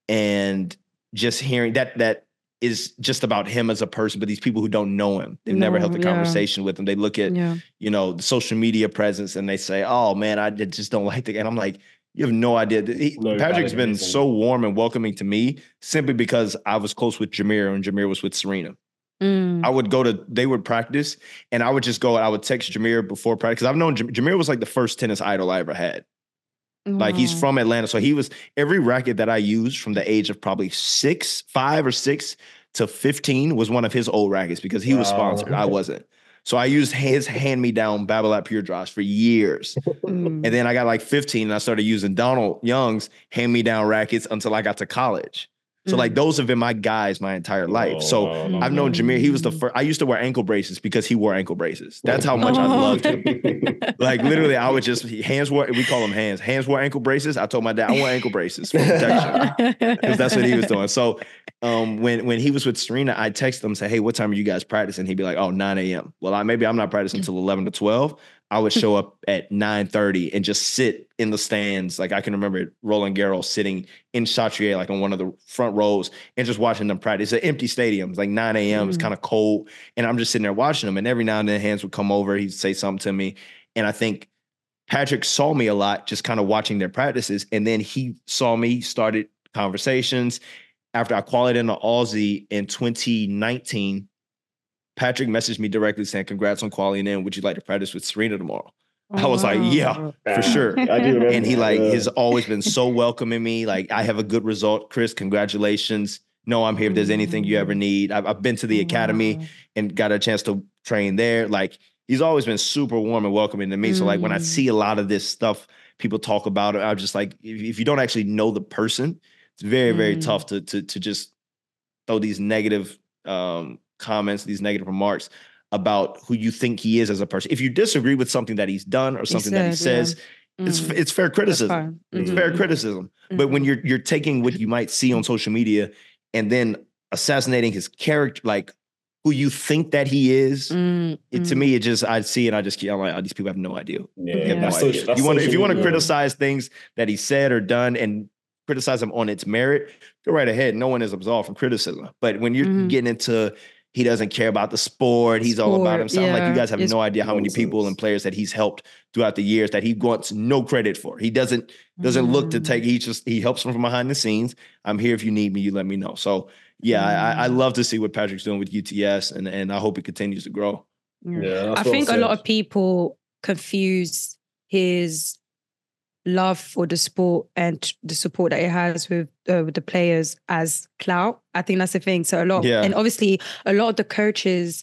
and just hearing that that is just about him as a person, but these people who don't know him, they've never No, held the yeah. conversation with him. They look at, Yeah. you know, the social media presence and they say, oh man, I just don't like the guy. And I'm like, you have no idea. He, No Patrick's valid been reason. so warm and welcoming to me simply because I was close with Jameer and Jameer was with Serena. Mm. I would go to, they would practice and I would just go, I would text Jameer before practice. Cause I've known Jam- Jameer was like the first tennis idol I ever had. Like he's Wow. from Atlanta. So he was, every racket that I used from the age of probably six, five or six to fifteen was one of his old rackets because he was Wow. sponsored. I wasn't. So I used his hand-me-down Babolat Pure Draws for years. Mm. And then I got like fifteen and I started using Donald Young's hand-me-down rackets until I got to college. So like Mm. those have been my guys my entire life. Oh, So wow, wow, I've known wow. Jameer. He was the first. I used to wear ankle braces because he wore ankle braces. That's how much I Oh. loved him. Like literally, I would just hands wore. We call them hands. Hands wore ankle braces. I told my dad I want ankle braces for protection because that's what he was doing. So um, when when he was with Serena, I text him and say, "Hey, what time are you guys practicing?" He'd be like, "Oh, nine a.m." Well, I, maybe I'm not practicing until eleven to twelve. I would show up at nine thirty and just sit in the stands. Like I can remember Roland Garros sitting in Chatrier, like on one of the front rows and just watching them practice. It's an empty stadium. It's like nine a.m. It's Mm. kind of cold. And I'm just sitting there watching them. And every now and then hands would come over. He'd say something to me. And I think Patrick saw me a lot, just kind of watching their practices. And then he saw me, started conversations. After I qualified in the Aussie in twenty nineteen, Patrick messaged me directly saying, congrats on qualifying in. Would you like to practice with Serena tomorrow? I was like, yeah, for sure. I do remember. And he that, like yeah. has always been so welcoming me. Like, I have a good result. Chris, congratulations. No, I'm here if there's anything you ever need. I've, I've been to the academy Wow. and got a chance to train there. Like, he's always been super warm and welcoming to me. So like when I Mm. see a lot of this stuff, people talk about it, I'm just like, if, if you don't actually know the person, it's very, very Mm. tough to, to, to just throw these negative um, comments, these negative remarks about who you think he is as a person. If you disagree with something that he's done or something that he said, yeah. says, It's Mm. it's fair criticism. It's Mhm, fair mhm, criticism. But when mhm. you're you're taking what you might see on social media and then assassinating his character, like who you think that he is, Mm, it to mm. me, it just I see it, I just keep I'm like, oh, these people have no idea. Yeah, They have no Yeah. that's idea. social. If That's you want to if social you want to media. criticize things that he said or done and criticize him on its merit, go right ahead. No one is absolved from criticism. But when you're Mhm. getting into he doesn't care about the sport, he's all about Sport, himself. I'm like, you yeah. guys have It's no idea how many people and Nonsense. players that he's helped throughout the years that he wants no credit for. He doesn't doesn't look to Mm. take. He just he helps them from behind the scenes. I'm here if you need me. You let me know. So yeah, I, I Mm. love to see what Patrick's doing with U T S, and and I hope it continues to grow. Yeah. Yeah, that's I well think a lot said. of people confuse his love for the sport and the support that it has with, uh, with the players as clout. I think that's the thing. So a lot, Yeah. and obviously a lot of the coaches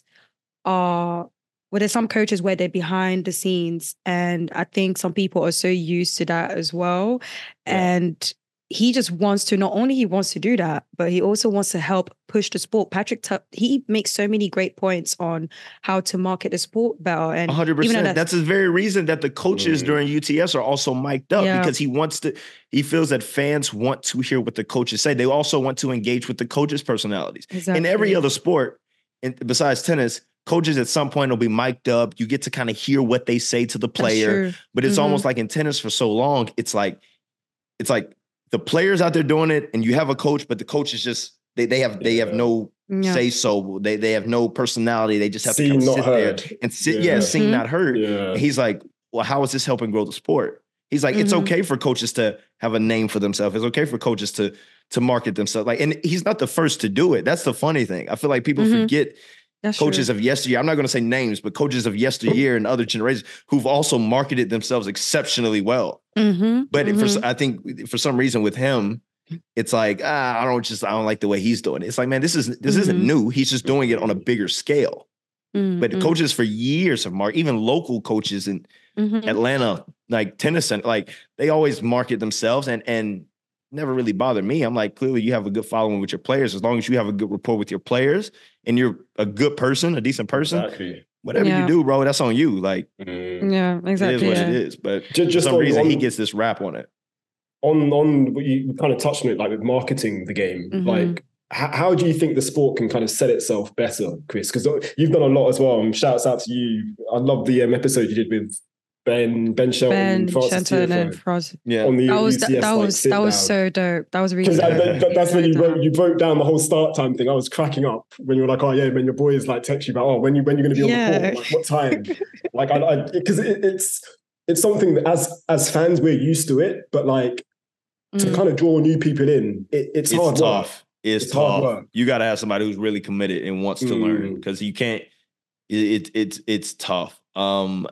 are, well, there's some coaches where they're behind the scenes, and I think some people are so used to that as well. Yeah. And he just wants to, not only he wants to do that, but he also wants to help push the sport. Patrick, Tuck, he makes so many great points on how to market the sport better. And one hundred even though percent. That's the very reason that the coaches Mm. during U T S are also mic'd up Yeah. because he wants to, he feels that fans want to hear what the coaches say. They also want to engage with the coaches' personalities. Exactly. In every other sport, and besides tennis, coaches at some point will be mic'd up. You get to kind of hear what they say to the That's player. true. But it's Mhm. almost like in tennis for so long, it's like, it's like the players out there doing it, and you have a coach, but the coach is just, they they have they have Yeah. no Yeah. say so. They they have no personality. They just have Seen, to kind not of sit heard. there and sit, yeah, Yeah. seen, Mhm. not heard. Yeah. And he's like, well, how is this helping grow the sport? He's like, it's Mhm. okay for coaches to have a name for themselves. It's okay for coaches to to market themselves. Like, and he's not the first to do it. That's the funny thing. I feel like people Mhm. forget That's coaches true. of yesteryear. I'm not going to say names, but coaches of yesteryear and other generations who've also marketed themselves exceptionally well. Mhm. But Mhm. for I think for some reason with him, it's like ah, I don't just I don't like the way he's doing it. It's like, man, this is this isn't Mhm. new. He's just doing it on a bigger scale. Mm, But the mm, coaches for years have marked, even local coaches in mhm. Atlanta, like tennis, and like they always market themselves and and never really bothered me. I'm like, clearly you have a good following with your players. As long as you have a good rapport with your players and you're a good person, a decent person, Exactly. whatever you Yeah. do, bro, that's on you. Like Mm. Yeah, it is exactly. what Yeah. it is. But Ju- for Just some on, reason, he on, gets this rap on it. on on what you kind of touched on it, like with marketing the game. Mhm. Like, h- how do you think the sport can kind of sell itself better, Chris? Because you've done a lot as well. And shouts out to you. I love the um, episode you did with Ben Ben Shelton, Ben Francis Shelton and Tiafoe Frost. Yeah. on the That was U C that, S that like was sit that was down. so dope. That was really Because dope. that, that, that's when So you dope. wrote you broke down the whole start time thing. I was cracking up when you were like, "Oh yeah," when your boys like text you about, "Oh, when you when you're going to be on Yeah. the court, like what time?" Like I because it, it's it's something that as as fans we're used to it, but like to Mm. kind of draw new people in, it, it's, It's hard work. tough. It's, It's hard tough. work. You got to have somebody who's really committed and wants to learn Mm. because you can't. It, it it's it's tough. Um,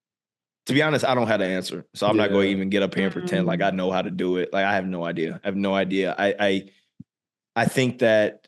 to be honest, I don't have the answer, so I'm not going to Yeah. even get up here and pretend like I know how to do it. Like I have no idea. I have no idea. I I I think that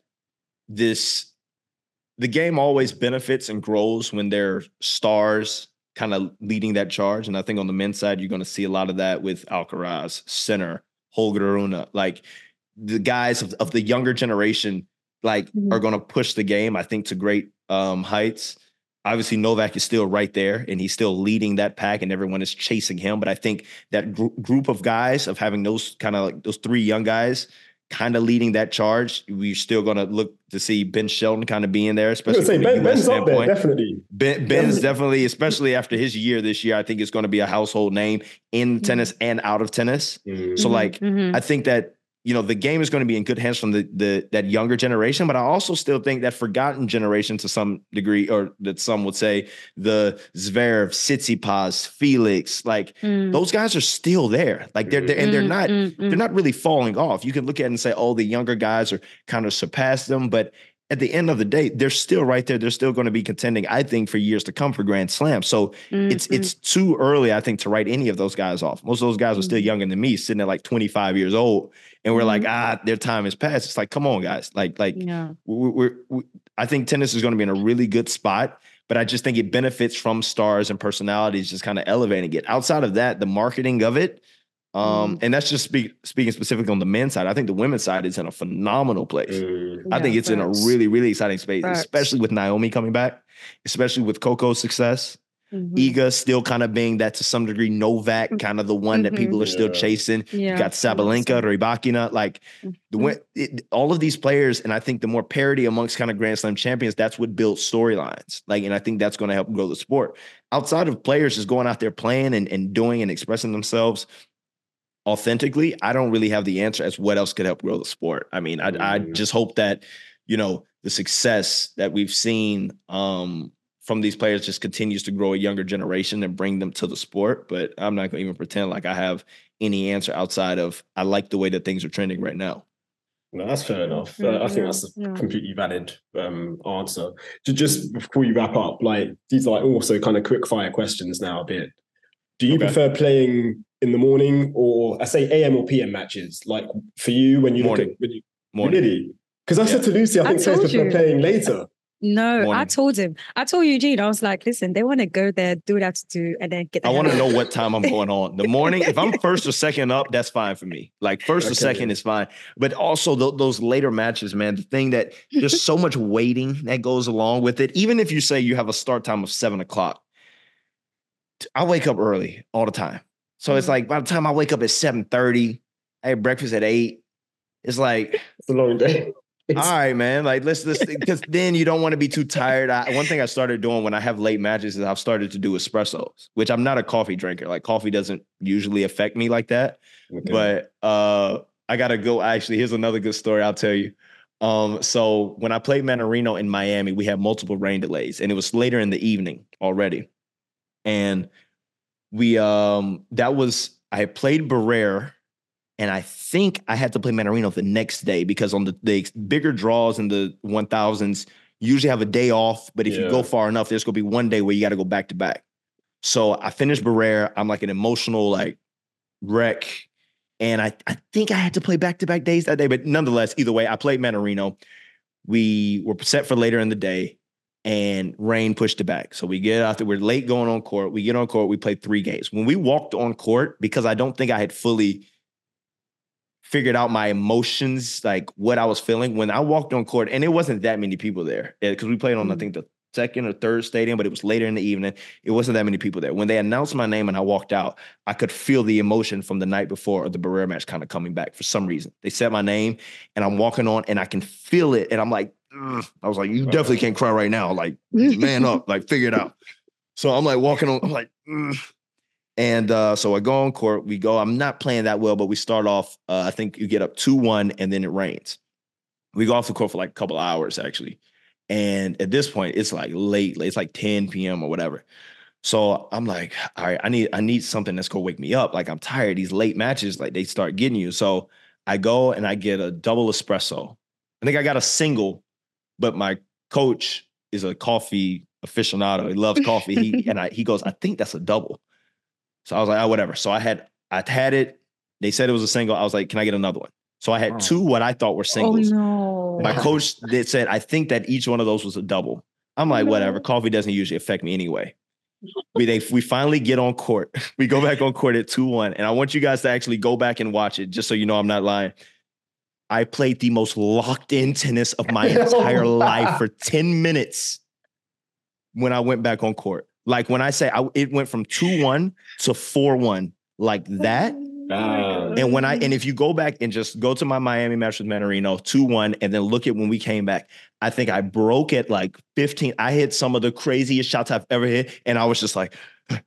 this the game always benefits and grows when there are stars kind of leading that charge. And I think on the men's side, you're going to see a lot of that with Alcaraz, Sinner, Holger Rune. Like the guys of, of the younger generation, like Mhm. are going to push the game, I think, to great um, heights. Obviously, Novak is still right there, and he's still leading that pack, and everyone is chasing him. But I think that gr- group of guys, of having those kind of like those three young guys, kind of leading that charge, we're still going to look to see Ben Shelton kind of being there, I was especially gonna say from a Ben, U S Ben's up there standpoint. definitely. Ben, Ben's definitely, especially after his year this year, I think it's going to be a household name in tennis and out of tennis. Mm. So, Mhm, like, mhm. I think that, you know, the game is going to be in good hands from the the that younger generation, but I also still think that forgotten generation to some degree, or that some would say the Zverev, Tsitsipas, Felix, like Mm. those guys are still there. Like they're, they're and they're Mm, not mm, mm. they're not really falling off. You can look at it and say, oh, the younger guys are kind of surpassed them, but at the end of the day, they're still right there. They're still going to be contending, I think, for years to come for Grand Slam. So Mm, it's mm. it's too early, I think, to write any of those guys off. Most of those guys are still Mhm. younger than me, sitting at like twenty-five years old, and we're like, Mhm. ah, their time is past. It's like, come on, guys. Like, like Yeah. we're, we're, we I think tennis is going to be in a really good spot, but I just think it benefits from stars and personalities just kind of elevating it. Outside of that, the marketing of it. Um, Mm. and that's just speak, speaking specifically on the men's side. I think the women's side is in a phenomenal place. Mm. I think Yeah, it's in a facts. really, really exciting space, Facts. especially with Naomi coming back, especially with Coco's success. Mhm. Iga still kind of being that to some degree, Novak, kind of the one that Mhm. people are still Yeah. chasing. Yeah, You got Sabalenka, Rybakina, like the Mhm. win- it, all of these players. And I think the more parity amongst kind of Grand Slam champions, that's what builds storylines. Like, and I think that's going to help grow the sport. Outside of players just going out there playing and, and doing and expressing themselves authentically, I don't really have the answer as what else could help grow the sport. I mean, I, I Mm. just hope that, you know, the success that we've seen um, from these players just continues to grow a younger generation and bring them to the sport. But I'm not going to even pretend like I have any answer outside of I like the way that things are trending right now. No, that's fair enough. Mm, Uh, I think yeah, that's a yeah. completely valid um, answer. Ju- Just before you wrap up, like these are like also kind of quick fire questions now a bit. Do you Okay. prefer playing in the morning or I say A M or P M matches? Like for you, when you Morning. look at when you, Morning. really? Because I Yeah. said to Lucy, I I think players told prefer you. playing later. No, I Morning. told him. I told Eugene, I was like, listen, they want to go there, do what I have to do, and then get the I hell want to out. know what time I'm going on. The morning, if I'm first or second up, that's fine for me. Like first or Okay. second is fine. But also th- those later matches, man, the thing that there's so much waiting that goes along with it. Even if you say you have a start time of seven o'clock, I wake up early all the time. So it's Mhm. like by the time I wake up at seven thirty, I have breakfast at eight. It's like, It's a long day. all right, man. Like let's let's because then you don't want to be too tired. I, one thing I started doing when I have late matches is I've started to do espressos, which I'm not a coffee drinker. Like coffee doesn't usually affect me like that. Okay. But uh, I gotta go. Actually, here's another good story I'll tell you. Um, so when I played Manarino in Miami, we had multiple rain delays, and it was later in the evening already. And we um that was I had played Barrere. And I think I had to play Manarino the next day because on the, the bigger draws in the one thousands, you usually have a day off. But if Yeah. you go far enough, there's going to be one day where you got to go back to back. So I finished Barrere. I'm like an emotional like wreck. And I, I think I had to play back-to-back days that day. But nonetheless, either way, I played Manarino. We were set for later in the day. And rain pushed it back. So we get out there. We're late going on court. We get on court. We played three games. When we walked on court, because I don't think I had fully figured out my emotions, like what I was feeling when I walked on court, and it wasn't that many people there because we played on, Mm. I think, the second or third stadium, but it was later in the evening. It wasn't that many people there. When they announced my name and I walked out, I could feel the emotion from the night before or the Barrere match kind of coming back for some reason. They said my name and I'm walking on and I can feel it. And I'm like, ugh. I was like, you definitely can't cry right now. Like, man up, like figure it out. So I'm like walking on, I'm like, ugh. And uh, so I go on court, we go, I'm not playing that well, but we start off, uh, I think you get up two one and then it rains. We go off the court for like a couple hours actually. And at this point, it's like late, it's like ten p.m. or whatever. So I'm like, all right, I need, I need something that's gonna wake me up. Like I'm tired. These late matches, like they start getting you. So I go and I get a double espresso. I think I got a single, but my coach is a coffee aficionado. He loves coffee. He and I he goes, I think that's a double. So I was like, oh, whatever. So I had, I had it. They said it was a single. I was like, can I get another one? So I had Oh. two what I thought were Oh singles. no. My coach did said, I think that each one of those was a double. I'm like, No. whatever. Coffee doesn't usually affect me anyway. We they we finally get on court. We go back on court at two one. And I want you guys to actually go back and watch it, just so you know I'm not lying. I played the most locked in tennis of my entire life for ten minutes when I went back on court. Like when I say I, it went from two one to four one like that. Ah. And when I and if you go back and just go to my Miami match with Manarino, two one, and then look at when we came back, I think I broke at like fifteen. I hit some of the craziest shots I've ever hit. And I was just like,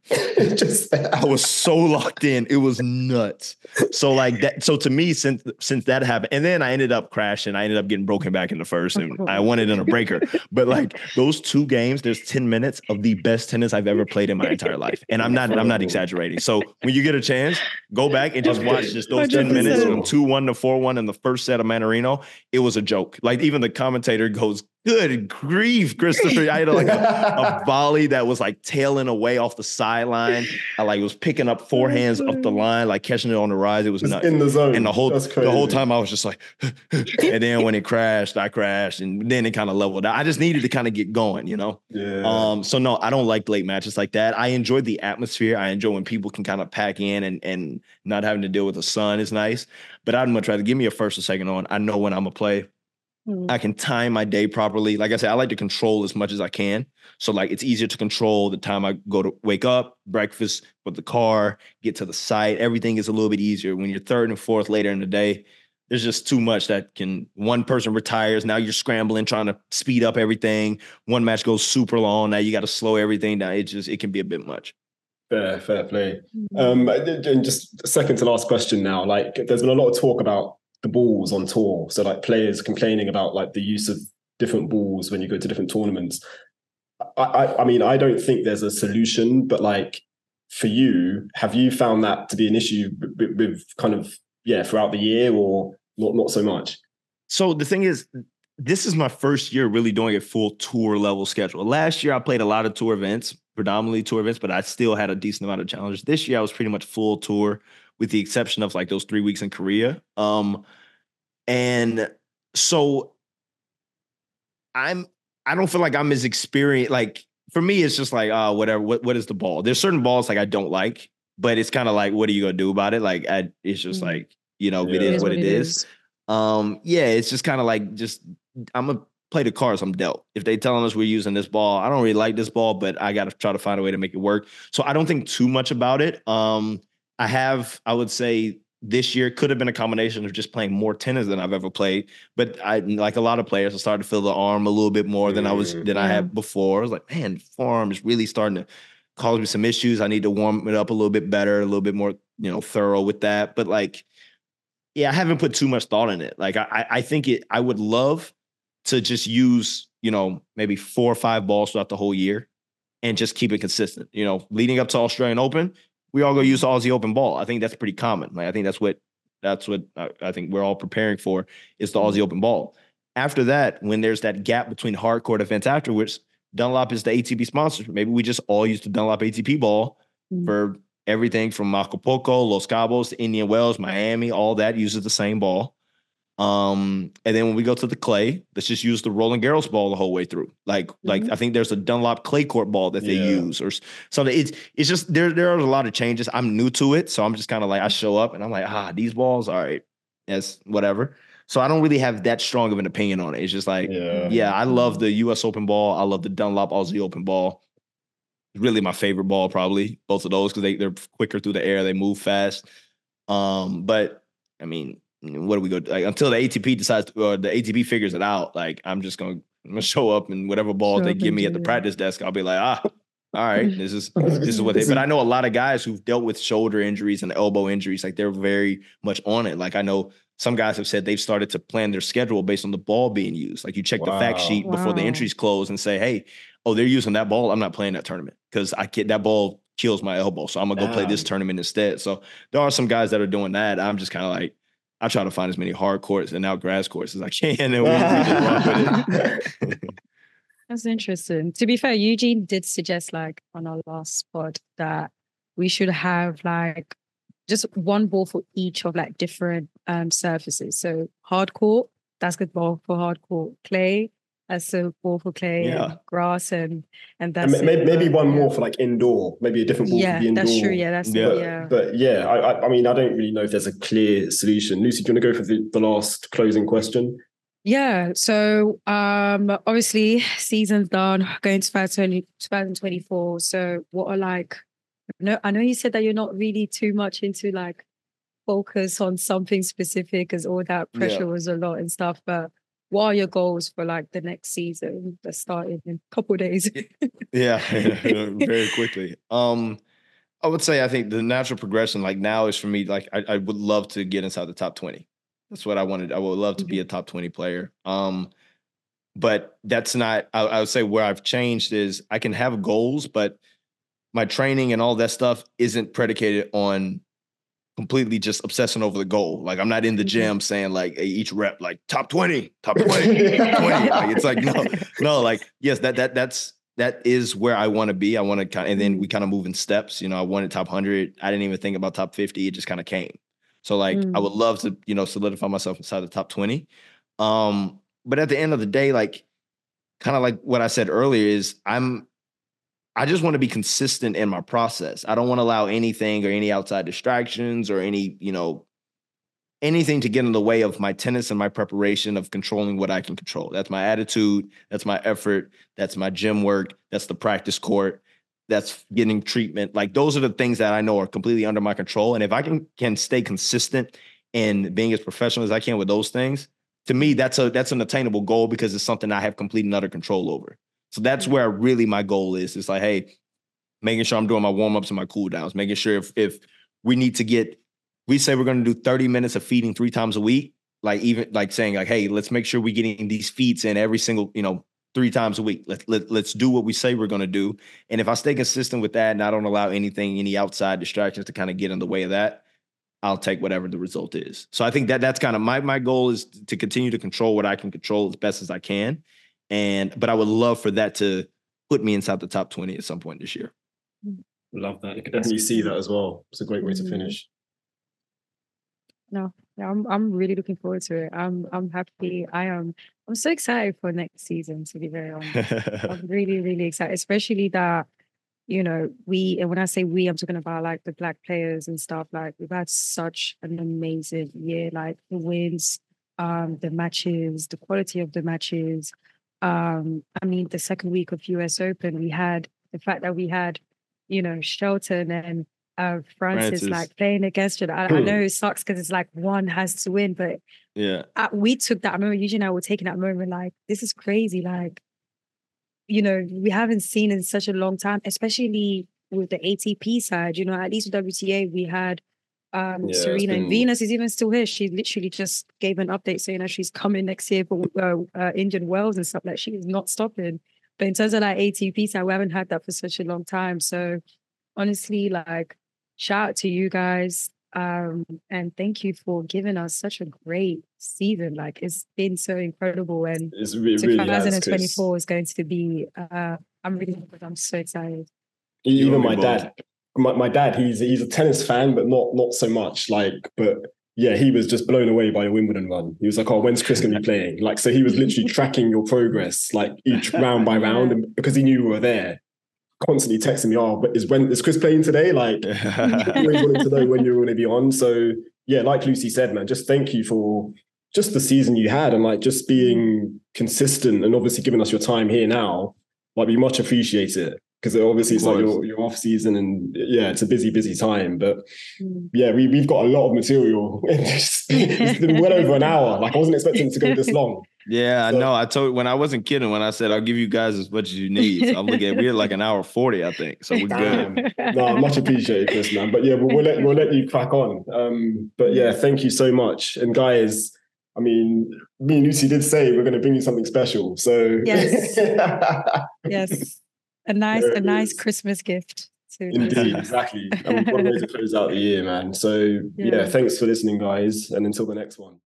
Just I was so locked in. It was nuts. So like that. So to me, since since that happened, and then I ended up crashing. I ended up getting broken back in the first, and I won it in a breaker. But like those two games, there's ten minutes of the best tennis I've ever played in my entire life, and I'm not I'm not exaggerating. So when you get a chance, go back and just watch just those ten minutes from two one to four one in the first set of Manarino. It was a joke. Like even the commentator goes, "Good grief, Christopher!" I had like a, a volley that was like tailing away off the sideline. I like was picking up forehands up the line, like catching it on the rise. It was It's nuts. in the zone. And the whole That's the whole crazy. time I was just like, and then when it crashed, I crashed, and then it kind of leveled out. I just needed to kind of get going, you know. Yeah. Um. So no, I don't like late matches like that. I enjoy the atmosphere. I enjoy when people can kind of pack in and and not having to deal with the sun is nice. But I'd much rather give me a first or second on. I know when I'm gonna play. Mm. I can time my day properly. Like I said, I like to control as much as I can. So like it's easier to control the time I go to wake up, breakfast, put the car, get to the site. Everything is a little bit easier. When you're third and fourth later in the day, there's just too much that can, one person retires. Now you're scrambling, trying to speed up everything. One match goes super long. Now you got to slow everything down. It just, it can be a bit much. Fair, fair play. Um, and just second to last question now, like there's been a lot of talk about the balls on tour. So like players complaining about like the use of different balls when you go to different tournaments. I, I, I mean, I don't think there's a solution, but like for you, have you found that to be an issue with, with kind of, yeah, throughout the year or not, not so much? So the thing is, this is my first year really doing a full tour level schedule. Last year, I played a lot of tour events, predominantly tour events, but I still had a decent amount of challenges. This year, I was pretty much full tour with the exception of like those three weeks in Korea. Um, and so I'm, I don't feel like I'm as experienced. Like for me, it's just like, uh, whatever, what, what is the ball? There's certain balls like I don't like, but it's kind of like, what are you going to do about it? Like, I, it's just mm. like, you know, yeah. it is what it is. is. Um, yeah, it's just kind of like, just, I'm going to play the cards I'm dealt. If they telling us we're using this ball, I don't really like this ball, but I got to try to find a way to make it work. So I don't think too much about it. Um, I have, I would say this year could have been a combination of just playing more tennis than I've ever played. But I, like a lot of players, I started to feel the arm a little bit more than I was, than yeah. I had before. I was like, man, forearm is really starting to cause me some issues. I need to warm it up a little bit better, a little bit more, you know, thorough with that. But like, yeah, I haven't put too much thought in it. Like, I, I think it, I would love to just use, you know, maybe four or five balls throughout the whole year and just keep it consistent. You know, leading up to Australian Open, we all go use the Aussie Open ball. I think that's pretty common. Like, I think that's what, that's what I, I think we're all preparing for is the Aussie Open ball. After that, when there's that gap between hard court events afterwards, Dunlop is the A T P sponsor. Maybe we just all use the Dunlop A T P ball mm-hmm. for everything from Acapulco, Los Cabos, to Indian Wells, Miami, all that uses the same ball. Um, and then when we go to the clay, let's just use the Roland Garros ball the whole way through. Like, mm-hmm. like I think there's a Dunlop clay court ball that they yeah. use or something. It's it's just there. There are a lot of changes. I'm new to it, so I'm just kind of like I show up and I'm like, ah, these balls, all right, yes, whatever. So I don't really have that strong of an opinion on it. It's just like, yeah, yeah I love the U S Open ball. I love the Dunlop Aussie Open ball. Really my favorite ball, probably both of those because they they're quicker through the air. They move fast. Um, but I mean. What do we go like until the A T P decides to, or the A T P figures it out? Like I'm just gonna, I'm gonna show up and whatever balls show they give me at the it. practice desk, I'll be like, ah, all right, this is this is what they. But I know a lot of guys who've dealt with shoulder injuries and elbow injuries, like they're very much on it. Like I know some guys have said they've started to plan their schedule based on the ball being used. Like you check wow. the fact sheet wow. before the entries close and say, hey, oh, they're using that ball. I'm not playing that tournament because I can't. That ball kills my elbow, so I'm gonna Damn. go play this tournament instead. So there are some guys that are doing that. I'm just kind of like. I try to find as many hard courts and now grass courts as I can, and we, we just run with it. That's interesting. To be fair, Eugene did suggest, like on our last pod, that we should have like just one ball for each of like different um, surfaces. So hard court, that's good ball for hard court. Clay, that's a ball for clay. Yeah. And grass, and and that's and maybe, it. maybe But, one yeah. more for like indoor. Maybe a different ball yeah, for the indoor. that's true. Yeah, that's yeah. It, But, yeah. but yeah, I, I mean, I don't really know if there's a clear solution. Lucy, do you want to go for the, the last closing question? Yeah. So um, obviously, season's done. Going to twenty twenty-four. So what are like? No, I know you said that you're not really too much into like focus on something specific, because all that pressure yeah. was a lot and stuff. But what are your goals for like the next season that's starting in a couple of days? yeah, very quickly. Um, I would say I think the natural progression like now is for me, like I, I would love to get inside the top twenty. That's what I wanted. I would love to mm-hmm. be a top twenty player. Um, but that's not, I, I would say where I've changed is I can have goals, but my training and all that stuff isn't predicated on completely just obsessing over the goal. Like I'm not in the gym saying like hey, each rep, like top twenty, top twenty, top twenty. Like it's like, no, no, like, yes, that, that, that's, that is where I want to be. I want to kind of, and then we kind of move in steps, you know, I wanted top one hundred. I didn't even think about top fifty. It just kind of came. So like, mm. I would love to, you know, solidify myself inside the top twenty. Um, but at the end of the day, like kind of like what I said earlier is I'm, I just want to be consistent in my process. I don't want to allow anything or any outside distractions or any, you know, anything to get in the way of my tennis and my preparation of controlling what I can control. That's my attitude. That's my effort. That's my gym work. That's the practice court. That's getting treatment. Like those are the things that I know are completely under my control. And if I can can stay consistent in being as professional as I can with those things, to me, that's a that's an attainable goal because it's something I have complete and utter control over. So that's where really my goal is. It's like, hey, making sure I'm doing my warm-ups and my cool downs, making sure if if we need to get, we say we're going to do thirty minutes of feeding three times a week, like even like saying like, hey, let's make sure we're getting these feeds in every single, you know, three times a week. Let, let, let's do what we say we're going to do. And if I stay consistent with that and I don't allow anything, any outside distractions to kind of get in the way of that, I'll take whatever the result is. So I think that that's kind of my, my goal is to continue to control what I can control as best as I can. And, but I would love for that to put me inside the top twenty at some point this year. Love that. You can definitely see that as well. It's a great way to finish. No, yeah, I'm I'm really looking forward to it. I'm I'm happy. I am I'm so excited for next season, to be very honest. I'm really, really excited, especially that, you know, we, and when I say we, I'm talking about like the Black players and stuff. Like we've had such an amazing year, like the wins, um, the matches, the quality of the matches. Um, I mean, the second week of U S Open, we had the fact that we had, you know, Shelton and uh, Francis, Francis. like playing against each other. I, I know it sucks because it's like one has to win, but Yeah. uh, we took that. I remember Eugene and I were taking that moment like, this is crazy. Like, you know, we haven't seen in such a long time, especially with the A T P side. You know, at least with W T A, we had um, Yeah, Serena been... and Venus is even still here. She literally just gave an update saying that she's coming next year for uh, uh, Indian Wells and stuff. Like she is not stopping. But in terms of like A T P side, we haven't had that for such a long time. So honestly, like, shout out to you guys. Um, and thank you for giving us such a great season. Like it's been so incredible. And it's, it really twenty twenty-four has, is going to be, uh, I'm really, I'm so excited. Even my dad, my, my dad, he's he's a tennis fan, but not not so much. Like, but yeah, he was just blown away by your Wimbledon run. He was like, "Oh, when's Chris gonna be playing?" Like, so he was literally tracking your progress, like each round by round, and because he knew you were there, constantly texting me, "Oh, but is when is Chris playing today?" Like, he always wanted to know when you were going to be on. So yeah, like Lucy said, man, just thank you for just the season you had and like just being consistent and obviously giving us your time here now. Like, we much appreciate it. Because obviously it's like your, your off season and yeah, it's a busy, busy time. But yeah, we, we've got a lot of material. it's, it's been well over an hour. Like I wasn't expecting it to go this long. Yeah, so, I know. I told when I wasn't kidding when I said I'll give you guys as much as you need. So I'm looking at we're like an hour forty, I think. So we're damn. good. No, much appreciated, Chris, man. But yeah, we'll, we'll let we'll let you crack on. Um, but yeah, thank you so much. And guys, I mean, me and Lucy did say we're going to bring you something special. So yes, yes. A nice, a nice Christmas gift. To Indeed, exactly. And what a way to close out the year, man. So yeah. yeah, thanks for listening, guys. And until the next one.